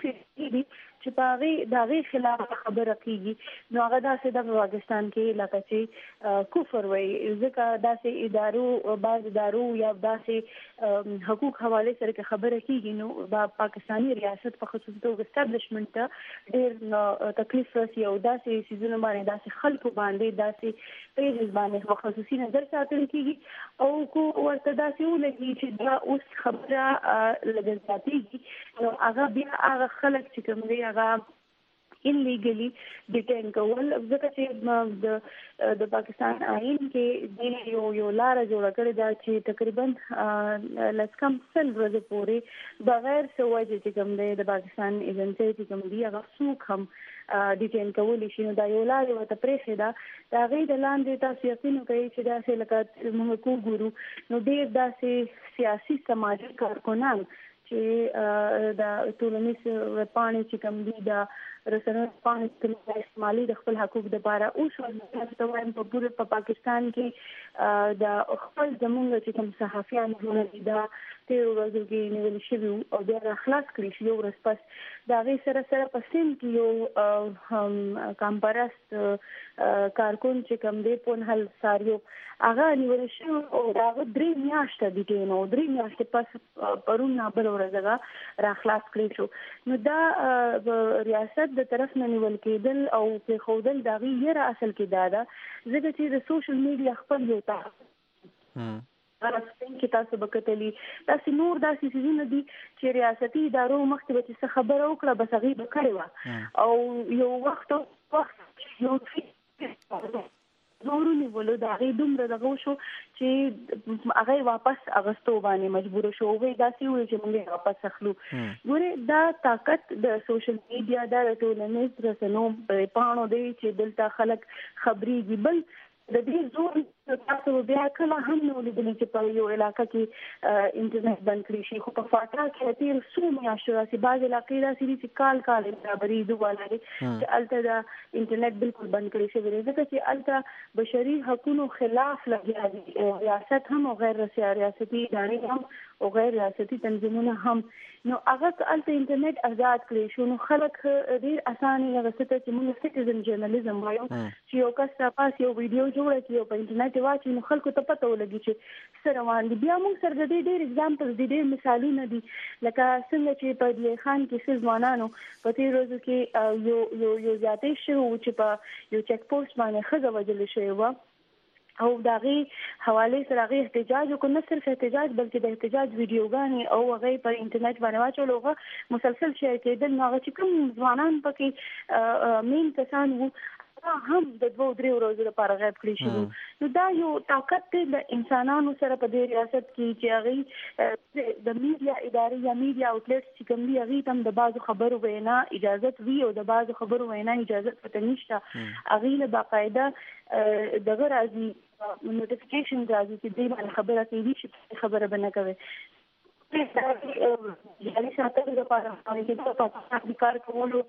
چې په هغې د هغې خلاف خبره کېږي نو هغه داسې د پاکستان کې لکه چې کفر وایي ځکه داسې ادارو بعض ادارو یا داسې حقوق حوالې سره کې خبره کېږي نو پاکستانی ریاست په خصوصي توګه اسټابلیشمنټ ته ډېر تکلیف رسي او داسې سیزونه باندې داسې خلکو باندې داسې پیجز باندې په خصوصي نظر ساتل کېږي او کو ورته داسې ولګي چې دا اوس خبره لږ زیاتېږي نو هغه بیا هغه خلک چې کوم دی هغه illegally detain کول ځکه چې د پاکستان آئین کې د یو یو لار جوړ کړی دا چې تقریبا لسکم سل ورځې پورې بغیر څه وجه چې کوم دی د پاکستان ایجنسی چې کوم دی هغه څوک هم ډیټین کولی شي نو دا یو لار ورته پرېښې ده د هغې د لاندې تاسو یقین وکړئ چې داسې لکه موږ وګورو نو ډېر داسې سیاسي سماجي کارکنان چې د ټولنیز پاڼې چې کوم دي د رسنیو پاڼې استعمالي د خپل حقوق لپاره اوس ورته وایم په پوره په پاکستان کې د خپل زمونږ چې کوم صحافیان دي دا تېرو ورځو کې نیول شوي او بیا راخلاص کړي شي یو ورځ پس د هغې سره سره په سند کې یو کامپرست کارکون چې کوم دی پونهل ساریو هغه نیول شوی او هغه درې میاشتې ډیټین او درې میاشتې پس پرون نه بل ورځ هغه راخلاص کړی شو نو دا ریاست د طرف نه نیول کېدل او پرېښودل د هغې یره اصل کې دا ده ځکه چې د سوشل میډیا خپل یو کې تاسو به کتلي داسې نور داسې څیزونه دي چې ریاستي ادارو مخکې به چې څه خبره وکړه بس هغې به کړې وه او یو وخت وخت یو زورو نیولو د هغې دومره دغه وشو چې هغه واپس اغستو باندې مجبور شو او داسې وایي چې موږ واپس اخلو ګورې دا طاقت د سوشل میډیا د ټولنیز رسنیو پاڼو دی چې دلته خلک خبرېږي بل د دې زور تاسو بیا کله هم نو لیدلی چې په یو علاقه کې انټرنیټ بند کړی شي خو په فاټا کې تیر څو میاشتې راسي بعض علاقې داسې دي چې کال کال برابري دوه لري چې هلته د انټرنیټ بالکل بند کړی شوی دی ځکه چې هلته بشري حقونو خلاف لګیا دي ریاست هم او غیر ریاستي ادارې هم او غیر ریاستي تنظیمونه هم نو هغه هلته انټرنیټ آزاد کړی شو نو خلک ډېر اسانه هغه څه ته چې موږ سټیزن جرنالیزم وایو چې یو کس راپاس یو ویډیو جوړه کړي او په انټرنیټ واچي نو خلکو ته پته ولګي چې څه روان دي بیا موږ سره د دې ډېر اگزامپلز دي ډېر مثالونه دي لکه څنګه چې په دې خان کې څه ځوانانو په تېرو ورځو کې یو یو یو زیاتې شوی و چې په یو چیک پوسټ باندې ښځه وژلې شوې وه او د هغې حوالې سره هغې احتجاج وکړو نه صرف احتجاج بلکې د احتجاج ویډیوګانې او هغې پر انټرنیټ باندې واچول هغه مسلسل شیر کېدل نو هغه چې کوم ځوانان پکې مین کسان وو هم د دوه درې ورځو لپاره غیب کړي شوي نو دا یو طاقت دی د انسانانو سره په دې ریاست کې چې هغې د میډیا ادارې یا میډیا آوټلیټس چې کوم دي هغې ته هم د بعضو خبرو وینا اجازت وي او د بعضو خبرو وینا اجازت پته نشته هغې له باقاعده دغه راځي نوټیفیکیشن راځي چې دې باندې خبره کوي چې خبره به نه کوي جاري ساتلو لپاره د کار کولو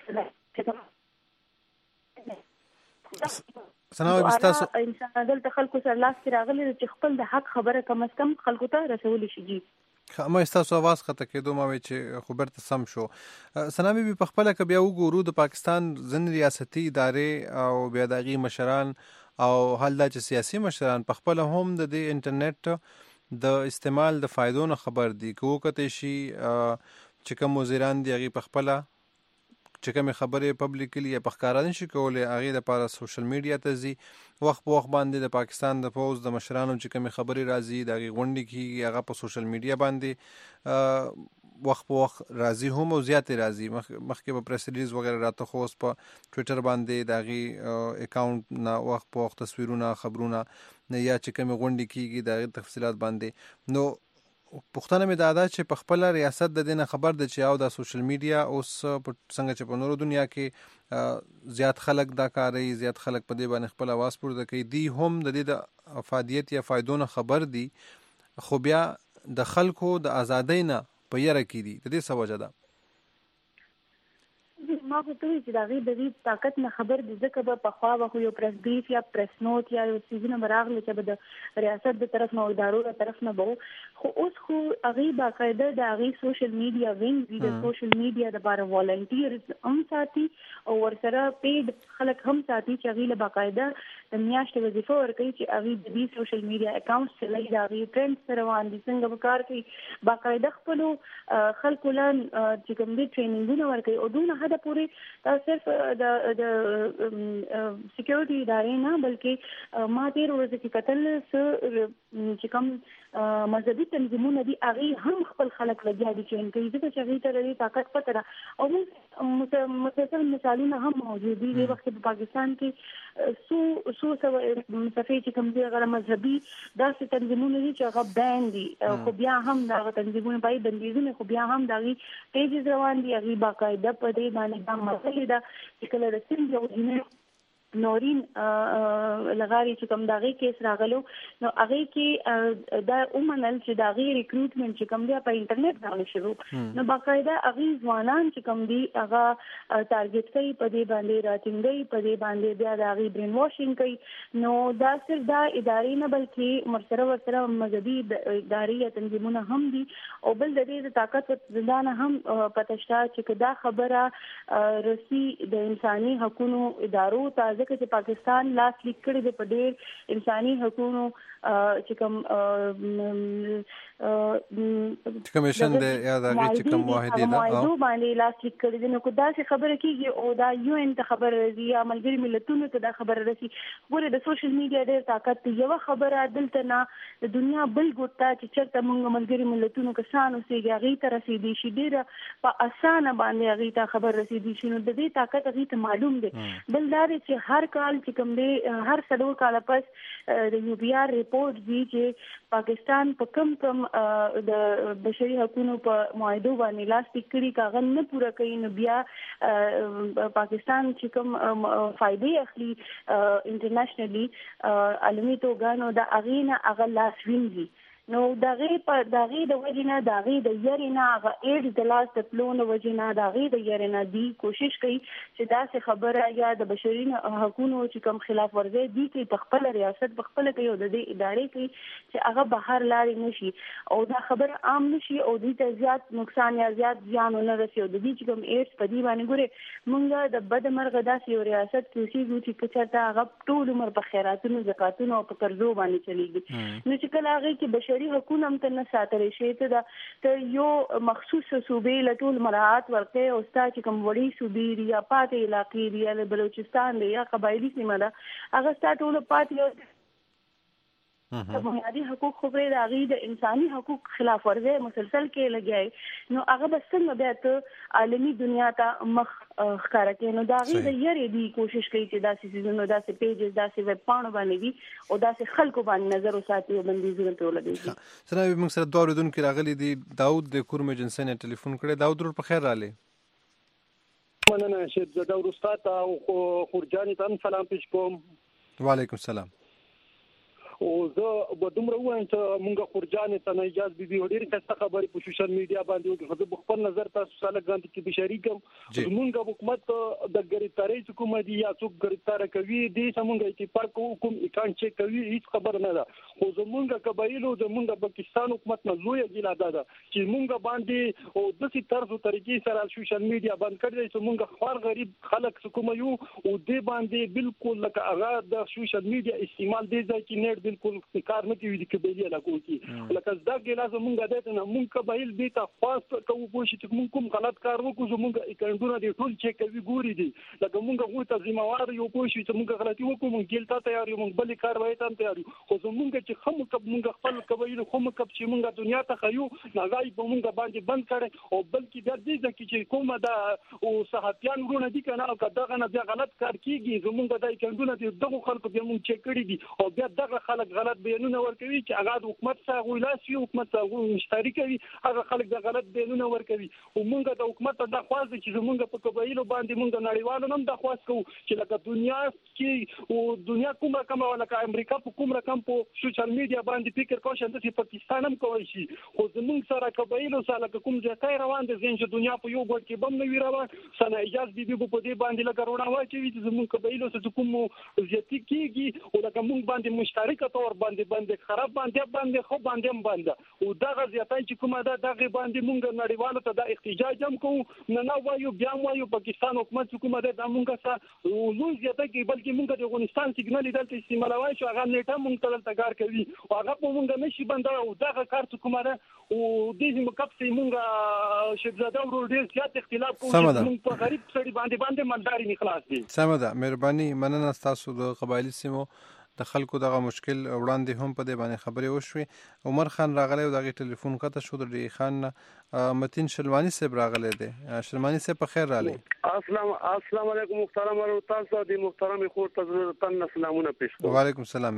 سناوي بستاسو انسان دلته خلکو سره لاس کې راغلي چې خپل د حق خبره کم از کم خلکو ته رسول شي جی ما استاسو आवाज خطه کېدو ما وی چې خبر ته سم شو سناوي په خپل کې بیا وګورو د پاکستان ځن ریاستي ادارې او بیا دغه مشران او حال د سیاسي مشران په خپل هم د انټرنیټ د استعمال د فائدو نه خبر دي کوو کته شي چې کوم وزیران دي هغې په خپله چې کومې خبرې پبلیکلی یا په ښکاره نشي کولی هغې دپاره سوشل میډیا ته ځي. وخت په وخت باندې د پاکستان د پوځ د مشرانو چې کومې خبرې راځي د هغې غونډې کېږي هغه په سوشل میډیا باندې وخت په وخت راځي هم او زیاتې راځي. مخکې به پریس ریلیز وغیره راته خو اوس په ټویټر باندې د هغې اکاونټ نه وخت په وخت تصویرونه خبرونه یا چې کومې غونډې کېږي د هغې تفصیلات باندې. نو پوښتنه مې دا ده چې په خپله ریاست د دې نه خبر ده چې او دا سوشل میډیا اوس څنګه چې په نورو دنیا کې زیات خلک دا کاروي زیات خلک په دې باندې خپل اواز پورته کوي دی هم د دې د افادیت یا فایدو نه خبر دي خو بیا د خلکو د ازادۍ نه په یره کې دي. د دې څه وجه ده؟ ما خو ته چې د هغې د دې طاقت نه خبر دي ځکه به پخوا به خو یو پریس بریف یا پریس نوټ یا یو څیزونه به راغلي چې به د ریاست د طرف نه او ادارو د طرف نه به خو اوس خو هغې باقاعده د هغې سوشل میډیا وینګ دي د سوشل میډیا دپاره والنټیرز هم ساتي او ورسره پیډ خلک هم ساتي چې هغې له باقاعده د میاشتې وظیفه ورکوي چې هغې د دې سوشل میډیا اکاونټ چلوي د هغې ټرینډ سره روان دي څنګه به کار کوي باقاعده خپلو خلکو له چې کوم دي ټریننګونه ورکوي او دونه حده پورې دا صرف د د سکیورټي ادارې نه بلکې ما تېر ورځ کې کتل چې کوم مذهبي تنظیمونه دي هغې هم خپل خلک لګیا دي ټرین کوي ځکه چې هغې ته د دې طاقت پته ده او موږ مسلسل مثالونه هم موجود دي. دې وخت په پاکستان کې څو څو سوه صفحې چې کوم دي هغه مذهبي داسې تنظیمونه دي چې هغه بین دي خو بیا هم د هغه تنظیمونه پای بندیزونه خو بیا هم د هغې پیجز روان دي هغې باقاعده په دې باندې دا مسلې ده چې کله د سند یو جنۍ نورین لغاري چې کوم د هغې کیس راغلو نو هغې کې دا ومنل چې د هغې ریکروټمنټ چې کوم دی په انټرنیټ باندې شروع نو باقاعده هغې ځوانان چې کوم دي هغه ټارګټ کوي په دې باندې راټینګوي په دې باندې بیا د هغې برین واشنګ کوي نو دا صرف دا ادارې نه بلکې ورسره ورسره مذهبي ادارې یا تنظیمونه هم دي او بل د دې د طاقت زنده نه هم پته شته چې دا خبره رسي د انساني حقوقو ادارو ته ځکه چې پاکستان لاس لیک کړی دی په ډېر انساني حقوقو چې کوم کمیشن دی یا د هغې چې کوم معاهدې ده معاهدو باندې لاس لیک کړی دی نو که داسې خبره کېږي او دا یو ان ته خبره راځي یا ملګري ملتونو ته دا خبره رسي ګوره د سوشل میډیا ډېر طاقت دی یوه خبره دلته نه د دنیا بل ګوټ ته چې چېرته موږ ملګري ملتونو کسان اوسېږي هغې ته رسېدی شي ډېره په اسانه باندې هغې ته خبر رسېدی شي نو د دې طاقت هغې ته معلوم دی. بل دا دی چې هر کال چې کوم دی هر څلور کاله پس د یو بي آر ریپورټ دی چې پاکستان په کم کم د بشري حقوقو په معاهدو باندې لاس لیک کړي که هغه نه پوره کوي نو بیا پاکستان چې کوم فایدې اخلي انټرنیشنلي عالمي توګه نو د هغې نه هغه لاس وینځي نو د هغې په د هغې د وجې نه د هغې د یرې نه هغه ایډز د لاس د تلو نه وجې نه د هغې د یرې نه دوی کوشش کوي چې داسې خبره یا د بشري حقونو چې کوم خلاف ورزۍ دوی کوي په خپله ریاست په خپله کوي او د دې ادارې کوي چې هغه بهر لاړې نه شي او دا خبره عام نه شي او دوی ته زیات نقصان یا زیات زیان ونه رسي او د دې چې کوم ایډز په دې باندې ګورې موږ د بده مرغه داسې یو ریاست کې اوسېږو چې که چېرته هغه ټول عمر په خیراتونو زکاتونو او په قرضو باندې چلېږي نو چې کله هغې کې بشري حقوق هم ته نه ساتلی شي ته د ته یو مخصوص صوبې له ټول مراعات ورکوي او ستا چې کوم وړې صوبې دي یا پاتې علاقې دي یا بلوچستان دی یا قبایلي سیمه ده هغه ستا ټولو پاتې بنیادي حقوق خو پرې د هغې د انساني حقوق خلاف ورزۍ مسلسل کې لګیا نو هغه به څنګه بیا ته عالمي دنیا ته مخ ښکاره کوي نو د هغې د یرې دوی کوشش کوي چې داسې څیزونه داسې پیجز داسې ویب پاڼو باندې وي او داسې خلکو باندې نظر وساتي او بندیزونه پرې ولګوي. سلام موږ سره دوه اورېدونکي راغلي دي. داود د کورم ایجنسۍ نه ټلیفون کړی. داود ورور په خیر راغلی. مننه چې د داود استاد او خورجانې ته هم سلام پیش کوم. وعلیکم السلام. او زه به دومره ووایم چې مونږ خورجانې ته نه اجازه بیبي ډېرې ښایسته خبرې په سوشل میډیا باندې وکړي خو زه به خپل نظر تاسو سره ګرانې کې به شریکم زمونږ حکومت د ګرفتارۍ چې کومه دي یا څوک ګرفتاره کوي دې څه مونږ اتفاق کوو کوم اکاونټ چیک کوي هېڅ خبره نه ده خو زمونږ قبایلو زمونږ پاکستان حکومت نه لویه ګیله دا ده چې مونږ باندې او داسې طرز و طریقې سره سوشل میډیا بند کړی دی چې مونږ خوار غریب خلک چې کومه یو او دې باندې بالکل لکه هغه د سوشل میډیا استعمال دې ځای کې نیټ بالکل بالکل کار نه کوي د قبایلی علاقو کې لکه دا ګلاس مونږ دته نه مونږ قبایل دي ته خاص کوو کوم چې مونږ کوم غلط کار وکړو مونږ کندونه دي ټول چې کوي ګوري دي لکه مونږ غو ته ذمہوار یو کوم چې مونږ غلطي وکړو مونږ ګلتا تیار یو مونږ بل کاروایی ته تیار یو خو مونږ چې خمو کب مونږ خپل قبایل خو مونږ کب چې مونږ دنیا ته خيو ناغای په مونږ باندې بند کړي او بلکې بیا دې چې کومه دا او صحافیان ورونه دي کنه او دغه نه بیا غلط کار کیږي زمونږ د کندونه دي دغه خلکو بیا مونږ چک کړی دي او بیا دغه خلک غلط بیانونه ورکوي چې هغه حکومت سره ویلاسي حکومت سره مشترک وي هغه خلک د غلط بیانونه ورکوي او مونږ د حکومت د خواست چې زمونږ په قبایلو باندې مونږ نړیوالو هم د خواست کوو چې لکه دنیا کې او دنیا کوم رقم لکه امریکا په کوم رقم په سوشل میډیا باندې فکر کوي چې پاکستان هم کوي شي خو زمونږ سره قبایلو سره کوم ځای روان دي چې دنیا په یو ګوت کې بم نه وی روان سنا اجازه بيبي په دې باندې لکه رونا واچي چې زموږ قبایلو سره کوم زیاتی کیږي او لکه موږ باندې مشترک تور باندې باندې خراب باندې باندې خو باندې باندې او دغه زیاتای چې کومه ده دغه باندې موږ نړیوالو ته د احتجاج هم کوو نه نه وایو بیا وایو پاکستان حکومت کومه ده د موږ سره لوی زیاتای کې بلکې موږ د افغانستان سیګنال دلته استعمالوي چې هغه نیټه موږ ته دلته کار کوي او هغه په موږ نشي بنده او دغه کار کومه ده او دې مکفسي موږ شهزاده ورو ډیر زیات اختلاف کوو موږ په غریب سړي باندې باندې مالداري نه خلاص دي سمه ده مهرباني مننه تاسو د قبایلی سیمو د خلکو دغه مشکل وړاندې هم په دې باندې خبرې وشوي عمر خان راغلی او دغه ټلیفون قطع شو د خان متین شلوانی صاحب راغلی دی شلوانی صاحب په خیر راغلی السلام السلام علیکم محترم او تاسو د محترم خور ته تن سلامونه پېښ کوم وعلیکم السلام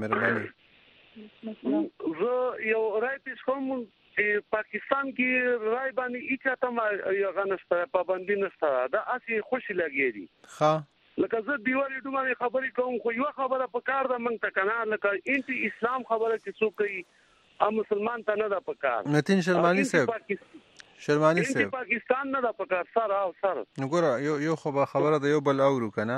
مهرباني زه یو رای پېښ کوم پاکستان کې رای باندې هیڅ ته یو غنښت پابندي نشته دا اسی خوشی لګیږي ها لکه زه دیوالي دومره خبرې کوم خو یو خبره په کار ده مونږ ته کنه لکه انټي اسلام خبره چې څوک کوي ا مسلمان ته نه ده په کار متین شرمانی صاحب شرمانی صاحب پاکستان نه ده په کار سره او سره وګوره یو یو خبره ده یو بل اورو کنه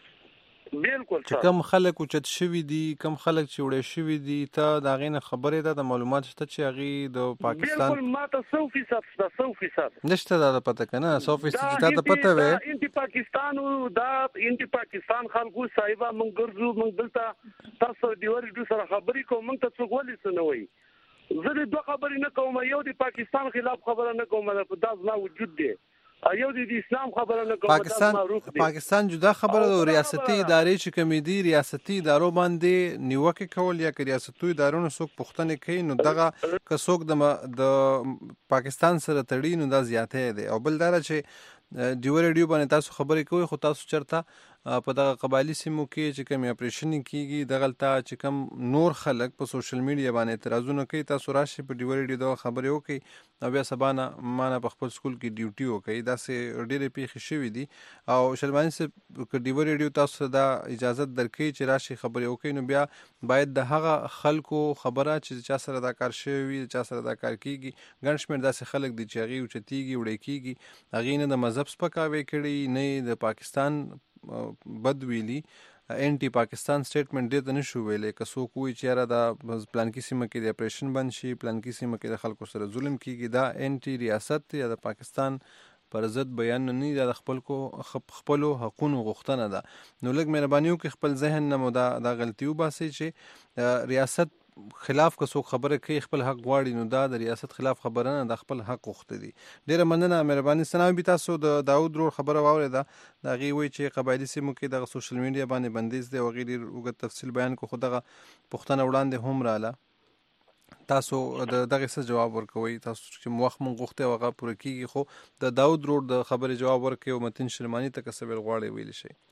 بالکل چې کم خلک اوچت شوي دي کم خلک چې وړې شوي دي ته د هغې نه خبرې ده د معلومات شته چې هغې د پاکستان بالکل ما ته سو فیصد شته سو فیصد نشته دا د پته که نه سو فیصد چې تا ته پته وی انټي پاکستان دا انټي پاکستان خلکو صاحبه موږ ګرځو موږ دلته تاسو د ورډو سره خبرې کوو موږ ته څوک ولې څه نه وایي زه د دوه خبرې نه کوم یو د پاکستان خلاف خبره نه کوم دا زما وجود دی ایو د اسلام خبره نه کوم پاکستان پاکستان جدا خبره د ریاستي ادارې چې کمیدي ریاستي ادارو باندې نیوکه کول یا ریاستي ادارونو څوک پښتنه کوي نو دغه که څوک د د پاکستان سره تړي نو دا زیاته دی او بل دا چې دیو ریډیو باندې تاسو خبرې کوئ خو تاسو چرته په دغه قبایلی سیمو کې چې کوم اپریشن کیږي دغلته چې کوم نور خلک په سوشل میډیا باندې اعتراضونه کوي تاسو راشي په دیو ریډیو دغه خبرې وکړئ او بیا سبا نه ما نه په خپل سکول کې ډیوټي وکړئ داسې ډېرې پیښې شوي دي او شلماني صاحب که دیو ریډیو تاسو دا اجازه درکوي چې راشي خبرې وکړئ نو بیا باید د هغه خلکو خبره چې چا سره دا کار شوی وي چا سره دا کار کیږي ګڼ شمېر داسې خلک دي چې هغې اوچتېږي وړې کېږي هغې نه د مذهب سپکاوی کړي نه د پاکستان بد ویلي انټي پاکستان سټیټمنټ دې ته نشو ویلی که څوک وایي چې یاره دا پلانکي سیمه کې د اپریشن بند شي پلانکي سیمه کې د خلکو سره ظلم کیږي دا انټي ریاست یا د پاکستان پر ضد بیان نه دی د خپل کو خپلو حقونو غوښتنه ده نو لږ مهرباني وکړئ خپل ذهن نه مو دا د غلطي وباسئ چې ریاست خلاف که څوک خبره کوي خپل حق غواړي نو دا د ریاست خلاف خبره نه د خپل حق غوښته دي ډیره مننه مهرباني سلام بي تاسو د داود رو خبره واورېده د هغې وایي چې قبایلي سیمو کې دغه سوشل میډیا باندې بندیز دی او هغې ډېر اوږد تفصیل بیان کو خو دغه پوښتنه وړاندې هم راله تاسو د دغه څه جواب ورکوئ تاسو چې وخت مونږ غوښتی او هغه پوره کېږي خو د داود روډ د خبرې جواب ورکوي او متین شرماني ته که څه بل غواړئ ویلی شئ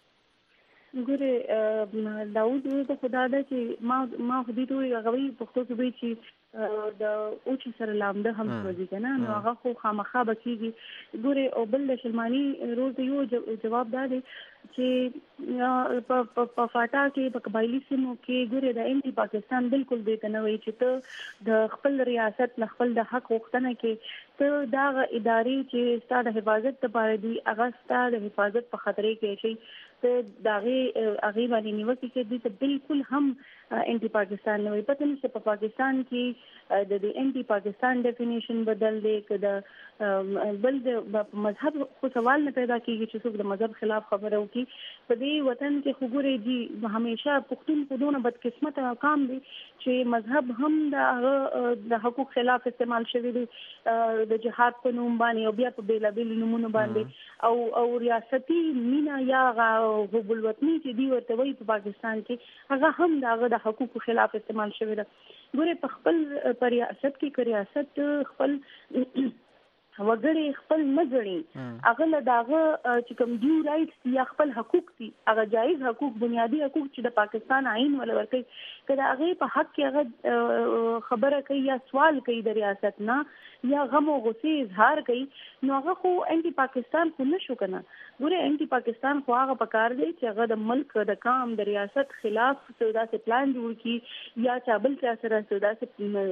ګوره داود ته خدا ده چې ما ما خو دې ته وایي هغه وایي پښتو کې وایي چې د اوچې سره لامده هم سوځي که نه نو هغه خو خامخا به کېږي ګورې او بل د شلماني رول ته یو جواب دا دی چې په فاټا کې په قبایلي سیمو کې ګورې د انټي پاکستان بالکل دې ته نه وایي چې ته د خپل ریاست نه خپل د حق غوښتنه کې ته دغه ادارې چې ستا د حفاظت لپاره دي هغه ستا د حفاظت په خطرې کې شي ته د هغې هغې باندې نیوکې کې دې ته بالکل هم انټي پاکستان نه وي. پته نشته په پاکستان کې د دې انټي پاکستان ډیفینیشن بدل دی که د بل د مذهب خو سوال نه پیدا کیږي چې څوک د مذهب خلاف خبره وکړي. په دې وطن کې خو ګورې دي همیشه پښتون په دونه بدقسمت کام دی چې مذهب هم د د حقوق خلاف استعمال شوی دی د جهاد په نوم باندې او بیا په بیلابیل نومونو باندې او او ریاستي مینا یا حب الوطني چې دی ورته وایي په پاکستان کې هغه هم د د حقوق خلاف استعمال شوی دی. ګوره په خپل پر ریاست کې ریاست خپل وګړي خپل مګړي هغه له داغه چې کوم ډیو رائټس یا خپل حقوق دي هغه جایز حقوق بنیادی حقوق چې د پاکستان آئین ول ورکړي کله هغه په حق کې هغه خبره کوي یا سوال کوي د ریاست نه یا غم او غصه اظهار کوي نو هغه خو انټي پاکستان خو نشو کنه. ګوره انټي پاکستان خو هغه پکار دی چې هغه د ملک د کام د ریاست خلاف سودا سے پلان جوړ کی یا چابل چا سره سودا سے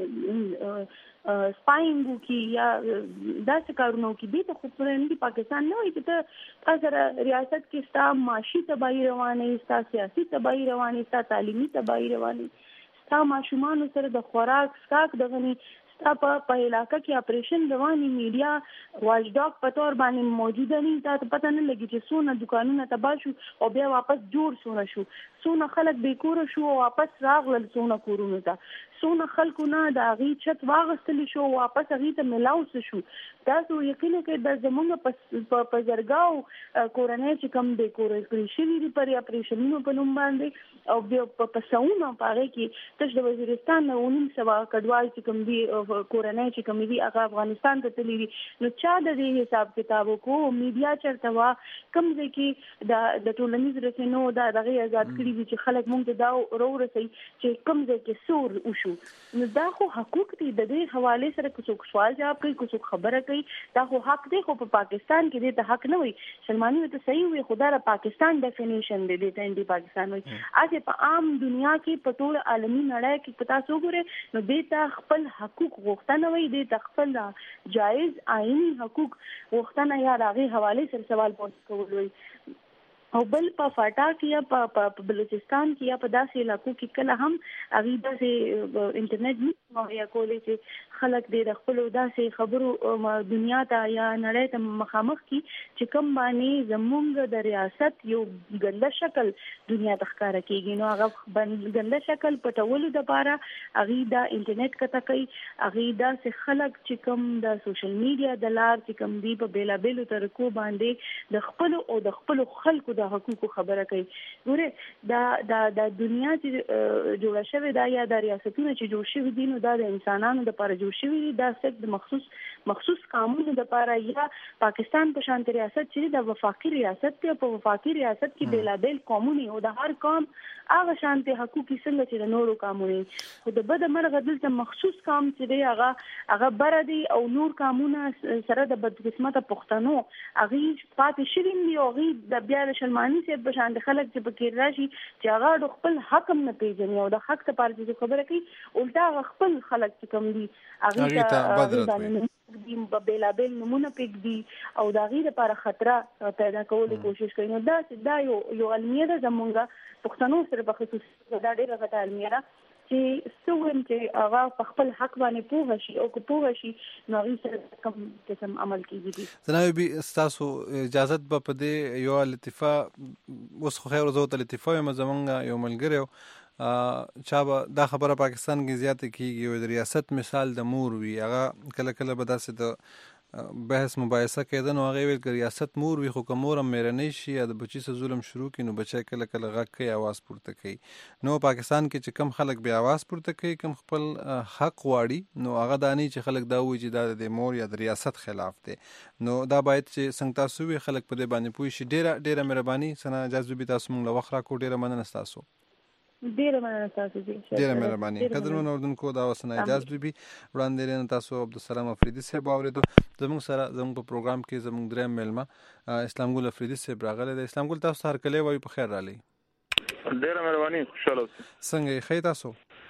سپاینګو کی یا داسې کارونو کې دي ته خو پر انټي پاکستان نه وي چې ته سره ریاست کې ستا معاشي تباہی روانه ستا سیاسي تباہی روانه ستا تعلیمي تباہی روانه ستا ماشومان سره د خوراک سکاک دغني ستا په علاقه کې اپریشن رواني میډیا واچ ډاګ په تور باندې موجوده نه تا ته پته نه لګي چې څونه دکانونه تباه شو او بیا واپس جوړ شونه شو څونه خلک بیکور شو او واپس راغلل څونه کورونه ته څونه خلکو نه د هغې چت واغستلی شو واپس هغې ته ملاو شو. تاسو یقینو کې د زمونږ په زرګاو کورنۍ چې کوم بیکور کړي شوي دي پر اپریشنونو په نوم باندې او بیا په سوونه په هغې کې تش د وزیرستان نه اونیم سوا کډوال چې کوم دي کورنۍ چې کوم دي هغه افغانستان ته تللي دي نو چا د دې حساب کتاب وکړو میډیا چېرته وه کوم ځای کې د ټولنیز رسنیو دا دغې ازاد کړي دي چې خلک مونږ ته دا راورسوي چې کوم ځای کې سور وشو نو دا خو حقوق دي د دې حوالې سره که څوک سوال جواب کوي که څوک خبره کوي دا خو حق دی خو په پاکستان کې دې ته حق نه وي. سلماني ته صحیح وي خو دا د پاکستان ډیفینیشن دی دې ته انټي پاکستان وي. اته په عام دنیا کې په ټول عالمي نړۍ کې پتا څو ګوره نو دې ته خپل حقوق غوښتنه وي دې ته خپل جایز آئینی حقوق غوښتنه یا راغي حواله سره سوال پوښتنه کول وي. او بل په فاټا کې یا په بلوچستان کې یا په داسې علاقو کې کله هم هغه داسې انټرنیټ نه مهیا کولی چې خلک د خپل داسې خبرو دنیا ته یا نړۍ ته مخامخ کی چې کوم باندې زمونږ د ریاست یو ګنده شکل دنیا ته ښکاره کیږي نو هغه ګنده شکل پټولو لپاره هغه د انټرنیټ کته کوي هغه داسې خلک چې کوم د سوشل میډیا د لار چې کوم دی په بیلابیلو طریقو باندې د خپل او د خپل خلکو د حقوقو خبره کوي. ګوره دا د د دنیا چې جوړه شوې دا یا د ریاستونو چې جوړ شوي دي نو دا د انسانانو لپاره جوړ شوي دي دا صرف د مخصوص مخصوص قانون لپاره یا پاکستان په شان ریاست چې د وفاقي ریاست ته په وفاقي ریاست کې بیلابیل قومونه او د هر قوم هغه شانتي حقوقي څنګه چې د نورو قانوني خو د بد مرغه دلته مخصوص قوم چې دی هغه هغه بر دي او نور قانونه سره د بدقسمته پښتنو هغه پاتې شریم دی او هغه د بیا مانی سے بشان خلک چې پکې راشي چې هغه خپل حق هم نه پیژني او د حق ته پاره خبره کوي الټا خپل خلک چې کوم دي هغه ته د بیلابیل نمونه پک دي او د هغې لپاره خطره پیدا کولو کوشش کوي نو دا دا یو یو علمیه ده زمونږ پښتنو سره په خصوص دا ډېره غټه علمیه ده چې څوم چې هغه په خپل حق باندې پوه شي او که پوه شي نو هغې سره کوم قسم عمل کېږي. جنابي ستاسو اجازت به په دې یو لطیفه اوس خو خیر زه ته لطیفه یم زمونږ یو ملګری چا به دا خبره پاکستان کې زیاته کېږي او د ریاست مثال د مور وي هغه کله کله به داسې د بحث مباحثه کېده نو هغې ویل که ریاست مور وي خو که مور هم میرنۍ شي یا د بچي څه ظلم شروع کړي نو بچی کله کله غږ کوي اواز پورته کوي. نو پاکستان کې چې کم خلک بیا اواز پورته کوي کم خپل حق غواړي نو هغه دا نه چې خلک دا وایي چې دا د مور یا د ریاست خلاف دی نو دا باید چې څنګه تاسو وي خلک په دې باندې پوه شي. ډېره ډېره مهرباني ثنا جذبي تاسو موږ له وخت راکړو ډېره مننه ستاسو. ډیره مننه تاسو دې ډیره مهرباني قدرمن اوردونکو دا وسنه اجازه بي وړاندې لري تاسو عبدالسلام افریدي صاحب اوریدو زموږ سره زموږ په پروګرام کې زموږ دریم ملما اسلام ګل افریدي صاحب راغلی دی. اسلام ګل تاسو هر کله وایي په خیر رالي. ډیره مهرباني خوشاله څنګه خیر تاسو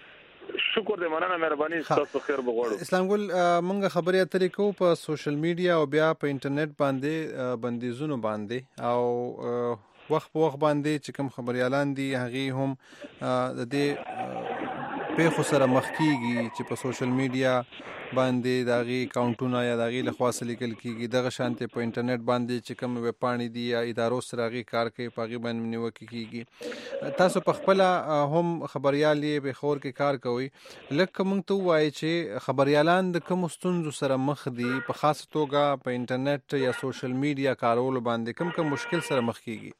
شکر دې مننه مهرباني تاسو خیر بغواړو. اسلام ګل مونږ خبرې اترې کوو په سوشل میډیا او بیا په انټرنیټ باندې بندیزونو باندې او وخت په وخت باندې چې کوم خبريالان دي هغه هم د دې پیښو سره مخ کیږي چې په سوشل میډیا باندې داغي اکاونټونه یا داغي لخوا لیکل کیږي دغه شانته په انټرنیټ باندې چې کوم ویب پاڼې دي یا ادارو سره غي کار کوي پاغي باندې نیوکه کیږي تاسو په خپل هم خبريالي به خور کې کار کوي لکه مونږ ته وایي چې خبريالان د کوم ستونزو سره مخ دي په خاص توګه په انټرنیټ یا سوشل میډیا کارول باندې کوم کوم مشکل سره مخ کیږي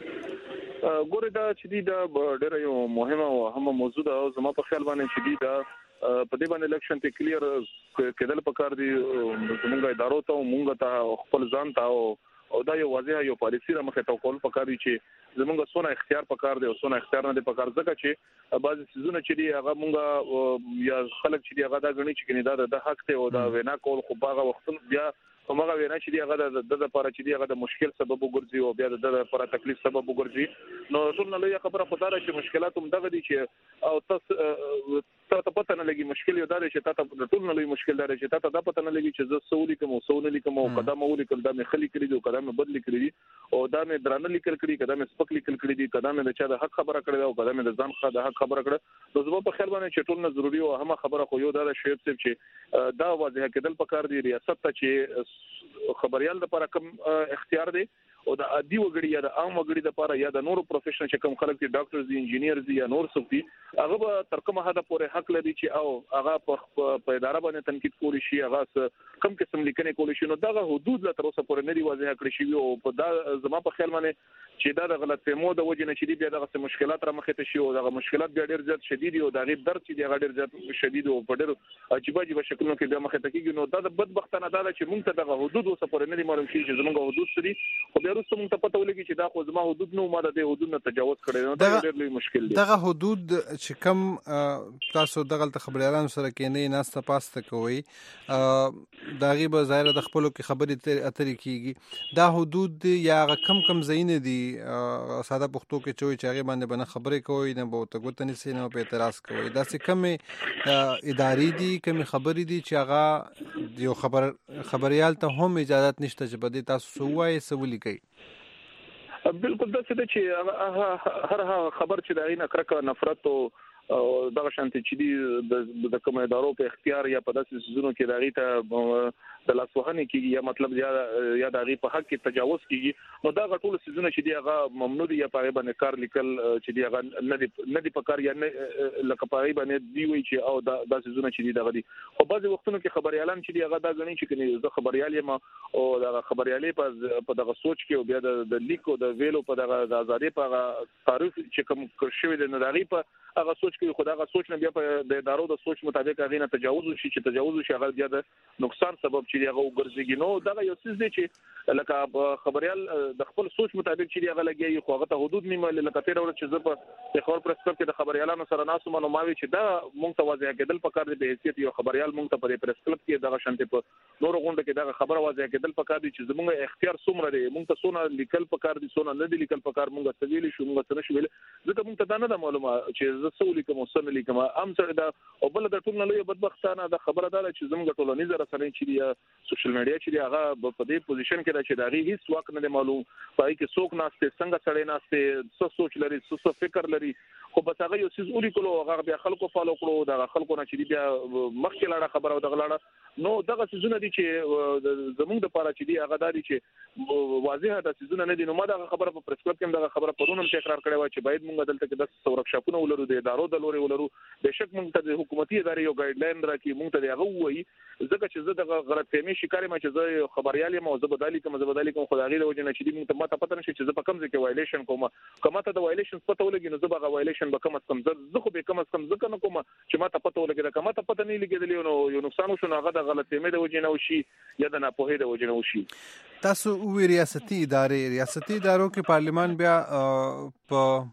ګوره دا چې دی دا ډېر یو مهمه او اهمه موضوع ده او زما په خیال باندې چې دی دا په دې باندې الیکشن ته کلیر کېدل پکار دي موږ ادارو ته موږ ته خپل ځان ته او دا یو واضح یو پالیسی را مخه ته کول پکار دي چې زموږ سونه اختیار پکار دي او سونه اختیار نه دي پکار ځکه چې بعض سيزونه چې دی هغه موږ یا خلک چې دی هغه دا غني چې کني دا د حق ته او دا وینا کول خو باغه وخت بیا همغه وینا چې دی هغه د لپاره چې دی هغه د مشکل سبب وګرځي او بیا د لپاره تکلیف سبب وګرځي نو ټول نه لوي خبره خدای چې مشکلات هم دغه دي چې او تاسو ته پته نه لګي مشکل یو دا چې تاسو ټول نه لوي مشکل دا چې تاسو دا پته نه لګي چې زه سولې کوم او سولې لیکم او قدم اول کړم دا مې خلی کړی او قدم مې بدلی کړی او دا مې درانه لیکل کړی قدم مې سپک لیکل کړی دي قدم مې د چا د حق خبره کړې او قدم مې د ځان خا د حق خبره کړه نو زما په خیال باندې چې ټول نه ضروری او اهمه خبره خو یو دا شی چې دا واضح کېدل پکار دي ریاست ته چې خبريال لپاره کوم اختیار دی او د عادي وګړي یا د عام وګړي لپاره یا د نورو پروفیشنل چې کوم خلک دي ډاکټرز دي انجینیرز دي یا نور څوک دي هغه به تر کومه حد پورې حق لري چې او هغه په اداره باندې تنقید کولی شي هغه کم قسم لیکنې کولی شي نو دغه حدود لا تر اوسه پورې نه دی واضح کړی شي او په دا زما په خیال باندې چې دا د غلط فهمو د وجې نه چې دی بیا دغه مشکلات را مخې ته شي او دغه مشکلات بیا ډېر زیات شدید او دغه درد چې دی هغه ډېر زیات شدید او په ډېر عجیب عجیب شکلونو کې بیا مخې ته کیږي نو دا د بدبختانه دا چې موږ ته دغه حدود اوسه پورې نه دی معلوم شي چې زموږ حدود څه دي خو بیا وروسته موږ ته پته ولګي چې دا خو زما حدود نو ما د دې حدود نه تجاوز کړی نو دا ډېر لوی مشکل دی دغه حدود چې کم تاسو دغه خبريالانو سره کې نه ناسته پاسته کوي دا غي به ظاهر د خپلو کې خبرې اترې کیږي دا حدود یا کم کم زین دي ساده پښتو کې چوي چې هغه باندې بنه خبرې کوي نه به ته ګوتنی سینه په اعتراض کوي دا څه کم اداري دي کم خبرې دي چې هغه یو خبر خبريال ته هم اجازه نشته چې بده تاسو سوای سولي کوي بالکل دا څه چې هر هغه خبر چې د عین کرکه نفرت او دغه شانتي چې دی د کوم ادارو په اختیار یا په داسې سيزونو کې دغه ته د لاسوهنې کیږي یا مطلب یا یا دغه په حق کې تجاوز کیږي نو دا ټول سيزونه چې دی هغه ممنوع دي یا په باندې کار لیکل چې دی هغه نه دي نه دي په کار یا نه لکه په باندې دی وی چې او دا سيزونه چې دی دغه دي خو بعضي وختونو کې خبريالان چې دی هغه دا غني چې کني زه خبريال یم او دغه خبريالي په دغه سوچ کې او بیا د لیکو د ویلو په دغه د ازادي په تعریف چې کوم شوی د نړۍ په هغه سوچ کې خدای هغه سوچ نه بیا په د ادارو د سوچ مطابق هغه نه تجاوز شي چې تجاوز شي هغه بیا د نقصان سبب چې هغه وګرځي نو دا یو څه دی چې لکه خبريال د خپل سوچ مطابق چې هغه لګي خو هغه ته حدود نیمه لکه تیر ورځ چې زه په خبر پرسکپ کې د خبريالانو سره ناسو منو ماوي چې دا مونږ ته واضح کېدل پکار دی به حیثیت یو خبريال مونږ ته په پرسکپ کې دغه شانته په نور غونډه کې دغه خبره واضح کېدل پکار دی چې زموږ اختیار څومره دی مونږ ته سونه لیکل پکار دي سونه نه دي لیکل پکار مونږ ته ویل شو مونږ ته نشو ویل ځکه مونږ ته دا نه معلومه چې زه سولې کوم سن لیکم ام سره دا او بل د ټول نه لوی بدبختانه د خبره ده چې زموږ ټولنیز رسنۍ چې دی سوشل میډیا چې دی هغه په دې پوزیشن کې راځي دا هیڅ واک نه معلوم پای کې څوک ناشته څنګه سړی ناشته څه سوچ لري څه فکر لري خو بس هغه یو څه اوري کولو هغه بیا خلکو فالو کړو دا خلکو نه چې بیا مخکې لاړه خبره او دغه لاړه نو دغه څه دي چې زموږ د پاره چې دی هغه داري چې واضحه د څه نه دي نو ما دا خبره په پریس کلب کې دغه خبره پرونم تکرار کړې و چې باید موږ دلته کې د ورکشاپونه ولرو د ادارو د لوري ولرو بهشک موږ ته د حکومتي ادارې یو ګایډلاین راکې موږ ته هغه وایي ځکه چې زه د غلط فهمي شکار یم چې زه خبريال یم او زه بدالي کوم زه بدالي کوم خدای له وجه نه چې موږ ته ماته پته نشي چې زه په کوم ځای کې وایلیشن کوم کومه ته د وایلیشن پته ولګي نو زه به وایلیشن به کوم کم زه خو به کوم کم ځکه نه کوم چې ماته پته ولګي دا کومه ته پته نه لګیدلی نو یو نقصان وشو هغه د غلط فهمي د وجه نه وشي یا د ناپوهۍ د وجه نه وشي تاسو وی ریاستي ادارې ریاستي ادارو کې پارلیمان بیا په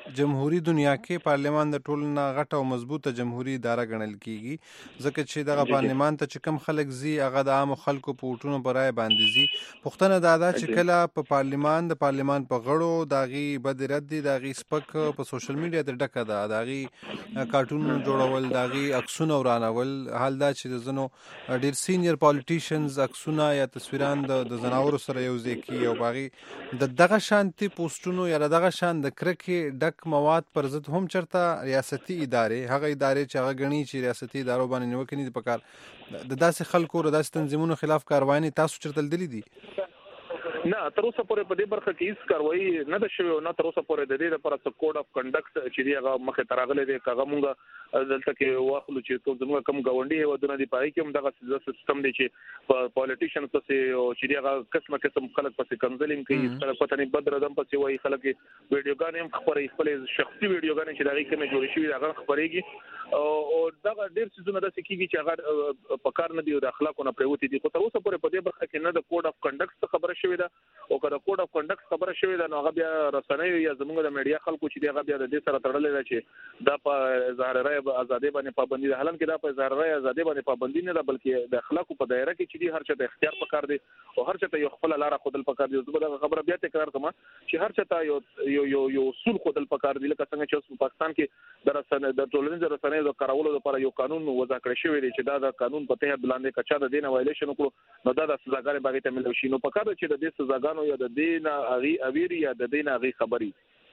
جمهوریت دنیا کې پارلیمان د ټولو نه غټه او مضبوطه جمهوریت اداره ګڼل کیږي ځکه چې دغه پارلیمان ته چې کم خلک زی هغه د عام خلکو په وټونو پر رائے باندې زی پښتنه دا ده چې کله په پارلیمان د پارلیمان په غړو داغي بد رد دي داغي سپک په سوشل میډیا د ډکه ده داغي کارټون جوړول داغي عکسونه ورانول حال دا چې د زنو ډیر سینیئر پالیټیشنز عکسونه یا تصویران د زناورو سره یو ځای کی او باغي د دغه شانتي پوسټونو یا دغه شان د کرکې ډک مواد پر ضد هم چرته ریاستي ادارې هغه ادارې چې هغه غني چې ریاستي ادارو باندې نیوکه نه دي پکار د داسې خلکو او داسې تنظیمونو خلاف کاروایی تاسو چرته لیدلې دي؟ نه تر اوسه پورې په دې برخه کې هیڅ کاروایی نه ده شوې نه تر اوسه پورې د دې لپاره څه کوډ اف کنډکټ چې دی هغه مخه تراغله دی هغه مونږ دلته کې واخلو چې ټول زموږ کم غونډي هیوادونه دی پای کې هم دغه سیستم دی چې پالیټیشن پسې او چې دی هغه قسمه قسم خلک پسې کنزلینګ کوي خلک پته نه بدر دم پسې وایي خلک ویډیوګان هم خبرې خپل شخصي ویډیوګان چې دغه کې جوړې شوی هغه خبرېږي او دغه ډېر څه د سکیږي چې هغه په کار نه دی او د اخلاقونو پریوتی دي خو تر اوسه پورې په دې برخه کې نه د کوډ اف کنډکټ خبره شوې ده او کله کوډ اف کنډکټ خبره شوې ده نو هغه بیا رسنۍ یا زموږ د میډیا خلکو چې هغه بیا د دې سره تړلې ده چې دا په اظهار رائے ازادي باندې پابندي ده حالانکه دا په اظهار رائے ازادي باندې پابندي نه ده بلکې د اخلاقو په دایره کې چې هر چا ته اختیار پکار دی او هر چا ته یو خپل لار خودل پکار دی زه دا خبره بیا تکرار کوم چې هر چا ته یو یو یو اصول خودل پکار دی لکه څنګه چې په پاکستان کې د رسنۍ د ټولنیزو رسنۍ د کارولو لپاره یو قانون وضع کړی شوی دی چې دا د قانون په تحت بلاندې کچا د دینه وایلیشن وکړو نو دا د سزاګانې باغې ته ملو شي نو پکار چې د دې سزاګانو یا د دینه اغي اویری یا د دینه اغي خبري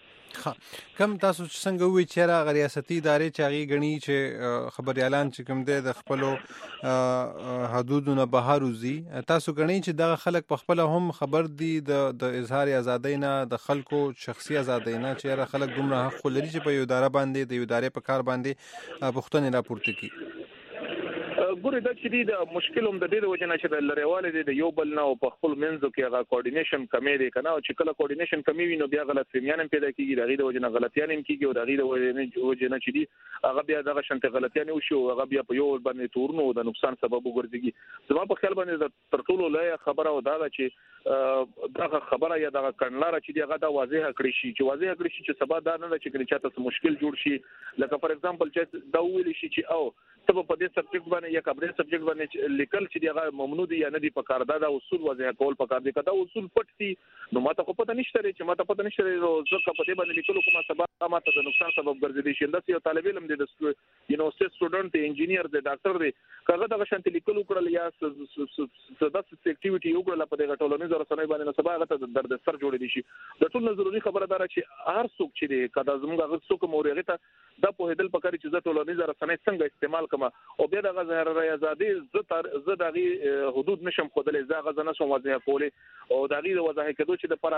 کم تاسو څنګه وی چې را ریاستي ادارې چې هغه غني چې خبريالان چې کوم د خپل حدودونو بهر وزي تاسو غني چې دغه خلک په خپل هم خبر دي د د اظهار ازادۍ نه د خلکو شخصي ازادۍ نه چې را خلک دومره حق لري چې په یو اداره باندې د یو ادارې په کار باندې پښتنه راپورته کوي ګورې دا چې د مشکل هم د دې د وجه نه چې د لریواله د یو بل نه او په خپل منځو کې هغه کوارډینیشن کمی دی کنه او چې کله کوارډینیشن کمی وي نو بیا غلط فهمیان هم پیدا کیږي دغه د وجه نه غلطیان هم کیږي او دغه د وجه نه چې دی هغه بیا دغه شنت غلطیان او شو هغه بیا په یو باندې تورنو د نقصان سبب وګرځي زما په خیال باندې تر ټولو لوی خبره او دا چې دغه خبره یا دغه کڼلاره چې دی هغه دا واضح کړی شي چې واضح کړی شي چې سبا دا نه چې کله چاته مشکل جوړ شي لکه فار ایگزامپل چې دا ویل شي چې او ته په دې سبجیکټ باندې یا کبرې سبجیکټ باندې لیکل چې هغه ممنوع دي یا نه دي په کار دا د اصول واضح کول په کار دي کدا اصول پټ دي نو ماته خو پته نشته چې ماته پته نشته ځکه په دې باندې لیکلو کومه سبب ماته د نقصان سبب ګرځي شي دا یو طالب علم دی د یونیورسيټي سټوډنټ دی انجینیر دی ډاکټر دی کله دا شانت لیکلو کړل یا داسې اکټیویټي یو کړل په دې ټولنیزو رسنیو باندې نو سبا هغه ته درد سر جوړ دي شي د ټول ضروري خبره ده چې هر څوک چې دی کدا زموږ هغه څوک مورغه ته د په هدل پکاري چې د ټولنیزو رسنیو څنګه استعمال کما او بیا د غزهر ریاضادي زه دغه حدود نشم خودلې زه غزه نشم واضح کولې او دغه د وضاحت کېدو چې د پر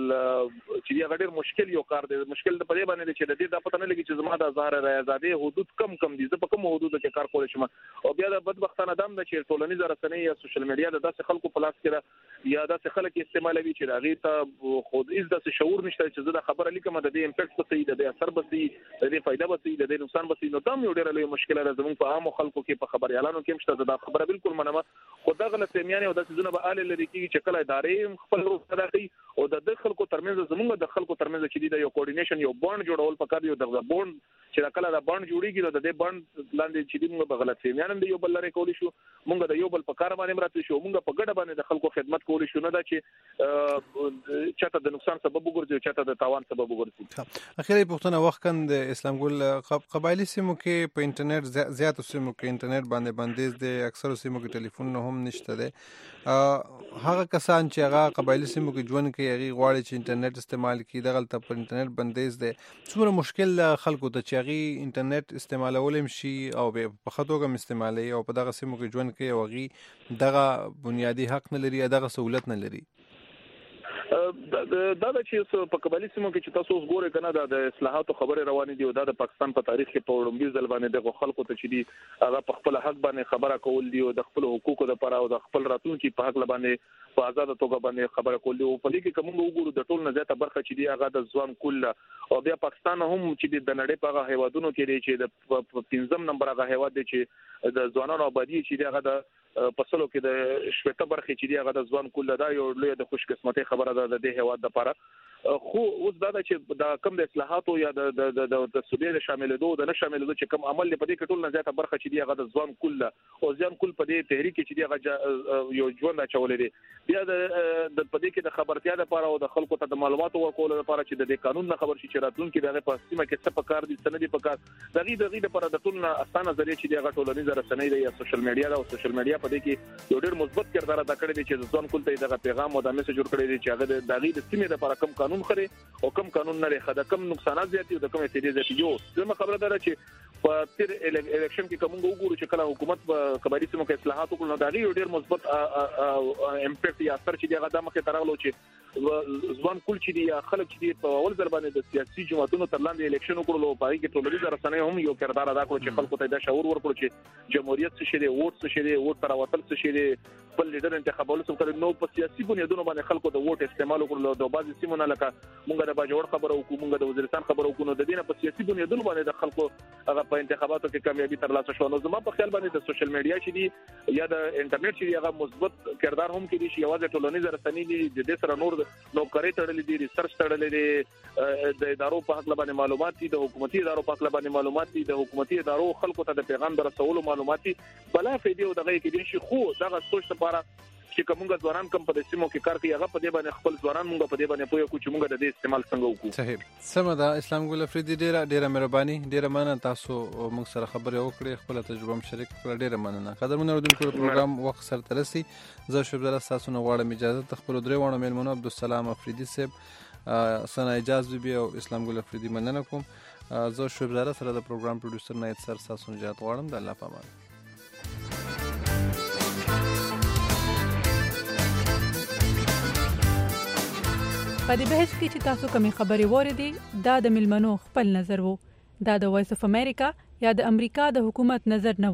چې هغه ډېر مشکل یو کار دی مشکل د پدې باندې چې د دې د پته نه لګي چې زما د ظاهر ریاضادي حدود کم کم دي زه په کوم حدود کې کار کولای شم او بیا د بدبختانه دم د چې ټولنیزو رسنۍ یا سوشل میډیا د داسې خلکو په لاس کې یا داسې خلک استعمالوي چې هغه ته خود از د شعور نشته چې زه د خبره لیکم د دې امپیکټ څه دی د اثر به دی د دې فائدہ به دی د دې نقصان به دی نو دا یو ډېر لوی مشکل ده زموږ په عام خلکو کې په خبريالانو کې مشته دا خبره بالکل منمه خو دا غلط فهمیان او د څه به آل لري کې چې کله ادارې خپل روح ادا کوي او د خلکو ترمنځ زموږ د خلکو ترمنځ چې دی یو کوارډینیشن یو بانډ جوړول پکار یو د بانډ چې کله دا بانډ جوړیږي نو د دې بانډ لاندې چې دی موږ به غلط فهمیان دی یو بل لري کولی شو موږ د یو بل په کار باندې مراتب شو موږ په ګډه باندې د خلکو خدمت کولی شو نه دا چې چاته د نقصان سبب وګرځي چاته د تاوان سبب وګرځي اخیری پښتنه وخت کند اسلام ګل قبایلی سیمو کې په انټرنیټ زیات سیمو کې انټرنیټ باندې بندیز دي اکثر سیمو کې ټلیفون هم نشته دي هغه کسان چې هغه قبایلی سیمو کې ژوند کوي هغه غواړي چې انټرنیټ استعمال کړي دغه ته په انټرنیټ بندیز دي څومره مشکل خلکو ته چې هغه انټرنیټ استعمالول شي او په خطوګم استعمالي او په دغه سیمو کې ژوند کوي او هغه دغه بنیادی حق نه لري دغه سہولت نه لري دا دا چې په قبایلی سیمو کې چې تاسو وګورئ کنه دا د اصلاحاتو خبره روانې دي او دا د پاکستان په تاریخ کې په وړاندې ځل باندې د خلکو ته چې دي هغه په خپل حق باندې خبره کول دي او د خپل حقوقو لپاره او د خپل راتلونکي په حق باندې په آزاد توګه باندې خبره کول دي او په دې کې کوم وګورو د ټول نه زیاته برخه چې دي هغه د ځوان کله او بیا پاکستان هم چې د نړۍ په هیوادونو کې دی چې د پنځم نمبر هغه هیواد دی چې د ځوانانو آبادی چې دی هغه د پسلو کې د شپږ برخې چې دی هغه د ځوان کله دا یو لوی د خوش قسمتۍ خبره ده د هیواد لپاره خو اوس دا چې د کم د اصلاحاتو یا د د د د سودې شاملېدو د نه شاملېدو چې کم عمل په دې کې ټول نه زیاته برخه چې دی هغه د ځوان کل او ځوان کل په دې تحریک چې دی هغه یو ژوند اچولې دی بیا د د په دې کې د خبرتیا لپاره او د خلکو ته د معلوماتو ورکول لپاره چې د قانون نه خبر شي چې راتلونکي دغه په سیمه کې څه پکار دي څه نه دي پکار دغه دغه لپاره د ټول نه اسانه ذریعہ چې دی هغه ټولنیز رسنۍ دی یا سوشل میډیا دا او سوشل میډیا په دې کې یو ډېر مثبت کردار ادا کړی دی چې ځوان کل ته دغه پیغام او د میسج جوړ کړی دی چې هغه د دغه د سیمه لپاره کم قانون خري او کم قانون نه لري خدا کم نقصانات زیاتی او د کم فائدې زیاتی یو زموږ خبره ده چې په تیر الیکشن کې کومه وګورو چې کله حکومت په کباري سیمو کې اصلاحات وکړل نو دا ډېر مثبت امپیکټ یا اثر چې دغه د مخه ترغلو چې ځوان کول چې دی خلک چې دی په اول ځل باندې د سیاسي جماعتونو ترلاندې الیکشن وکړلو په هغه کې ټولنیز رسنۍ هم یو کردار ادا کړ چې خلکو ته دا شعور ورکړ چې جمهوریت څه شي دی ووټ څه شي دی ووټ تر وتل څه شي دی خپل لیډر انتخابولو څخه نو په سیاسي بنیادونو باندې خلکو د ووټ استعمال وکړلو د بعضي سیمونو لکه مونږ د باجوړ خبرو کوو مونږ د وزیرستان خبرو کوو نو د دینه په سیاسي بنیادونو باندې د خلکو هغه په انتخاباتو کې کامیابی ترلاسه شو نو زما په خیال باندې د سوشل میډیا چې دی یا د انټرنیټ چې هغه مثبت کردار هم کوي چې یوازې ټولنیز رسنۍ دي د دې سره نور نو کوي تړلې دي ریسرچ تړلې دي د ادارو په حق باندې معلومات دي د حکومتي ادارو په حق باندې معلومات دي د حکومتي ادارو خلکو ته د پیغام رسولو معلومات دي بلا فائدې او دغه کې دي چې خو دغه سوچ لپاره چې کومه ځوانان کم په سیمو کې کار کوي هغه په دې باندې خپل ځوانان موږ په دې باندې پوهه کوو چې موږ د دې استعمال څنګه وکړو صحیح سم ده اسلام ګل افریدي ډیره ډیره مهرباني ډیره مننه تاسو موږ سره خبرې وکړې خپل تجربه هم شریک کړه ډیره مننه قدرمن اوردونکو پروګرام وخت سره ترسي زه شوب زړه تاسو نه غواړم اجازه ته خپل درې وانه میلمنو عبدالسلام افریدي صاحب سنا اجازه بي او اسلام ګل افریدي مننه کوم زه شوب زړه سره د پروګرام پروډوسر نه سر تاسو نه جات غواړم د الله پامان په دې بحث کې چې تاسو کومې خبرې وریدي دا د ملمنو خپل نظر وو دا د وایس اف امریکا یا د امریکا د حکومت نظر نه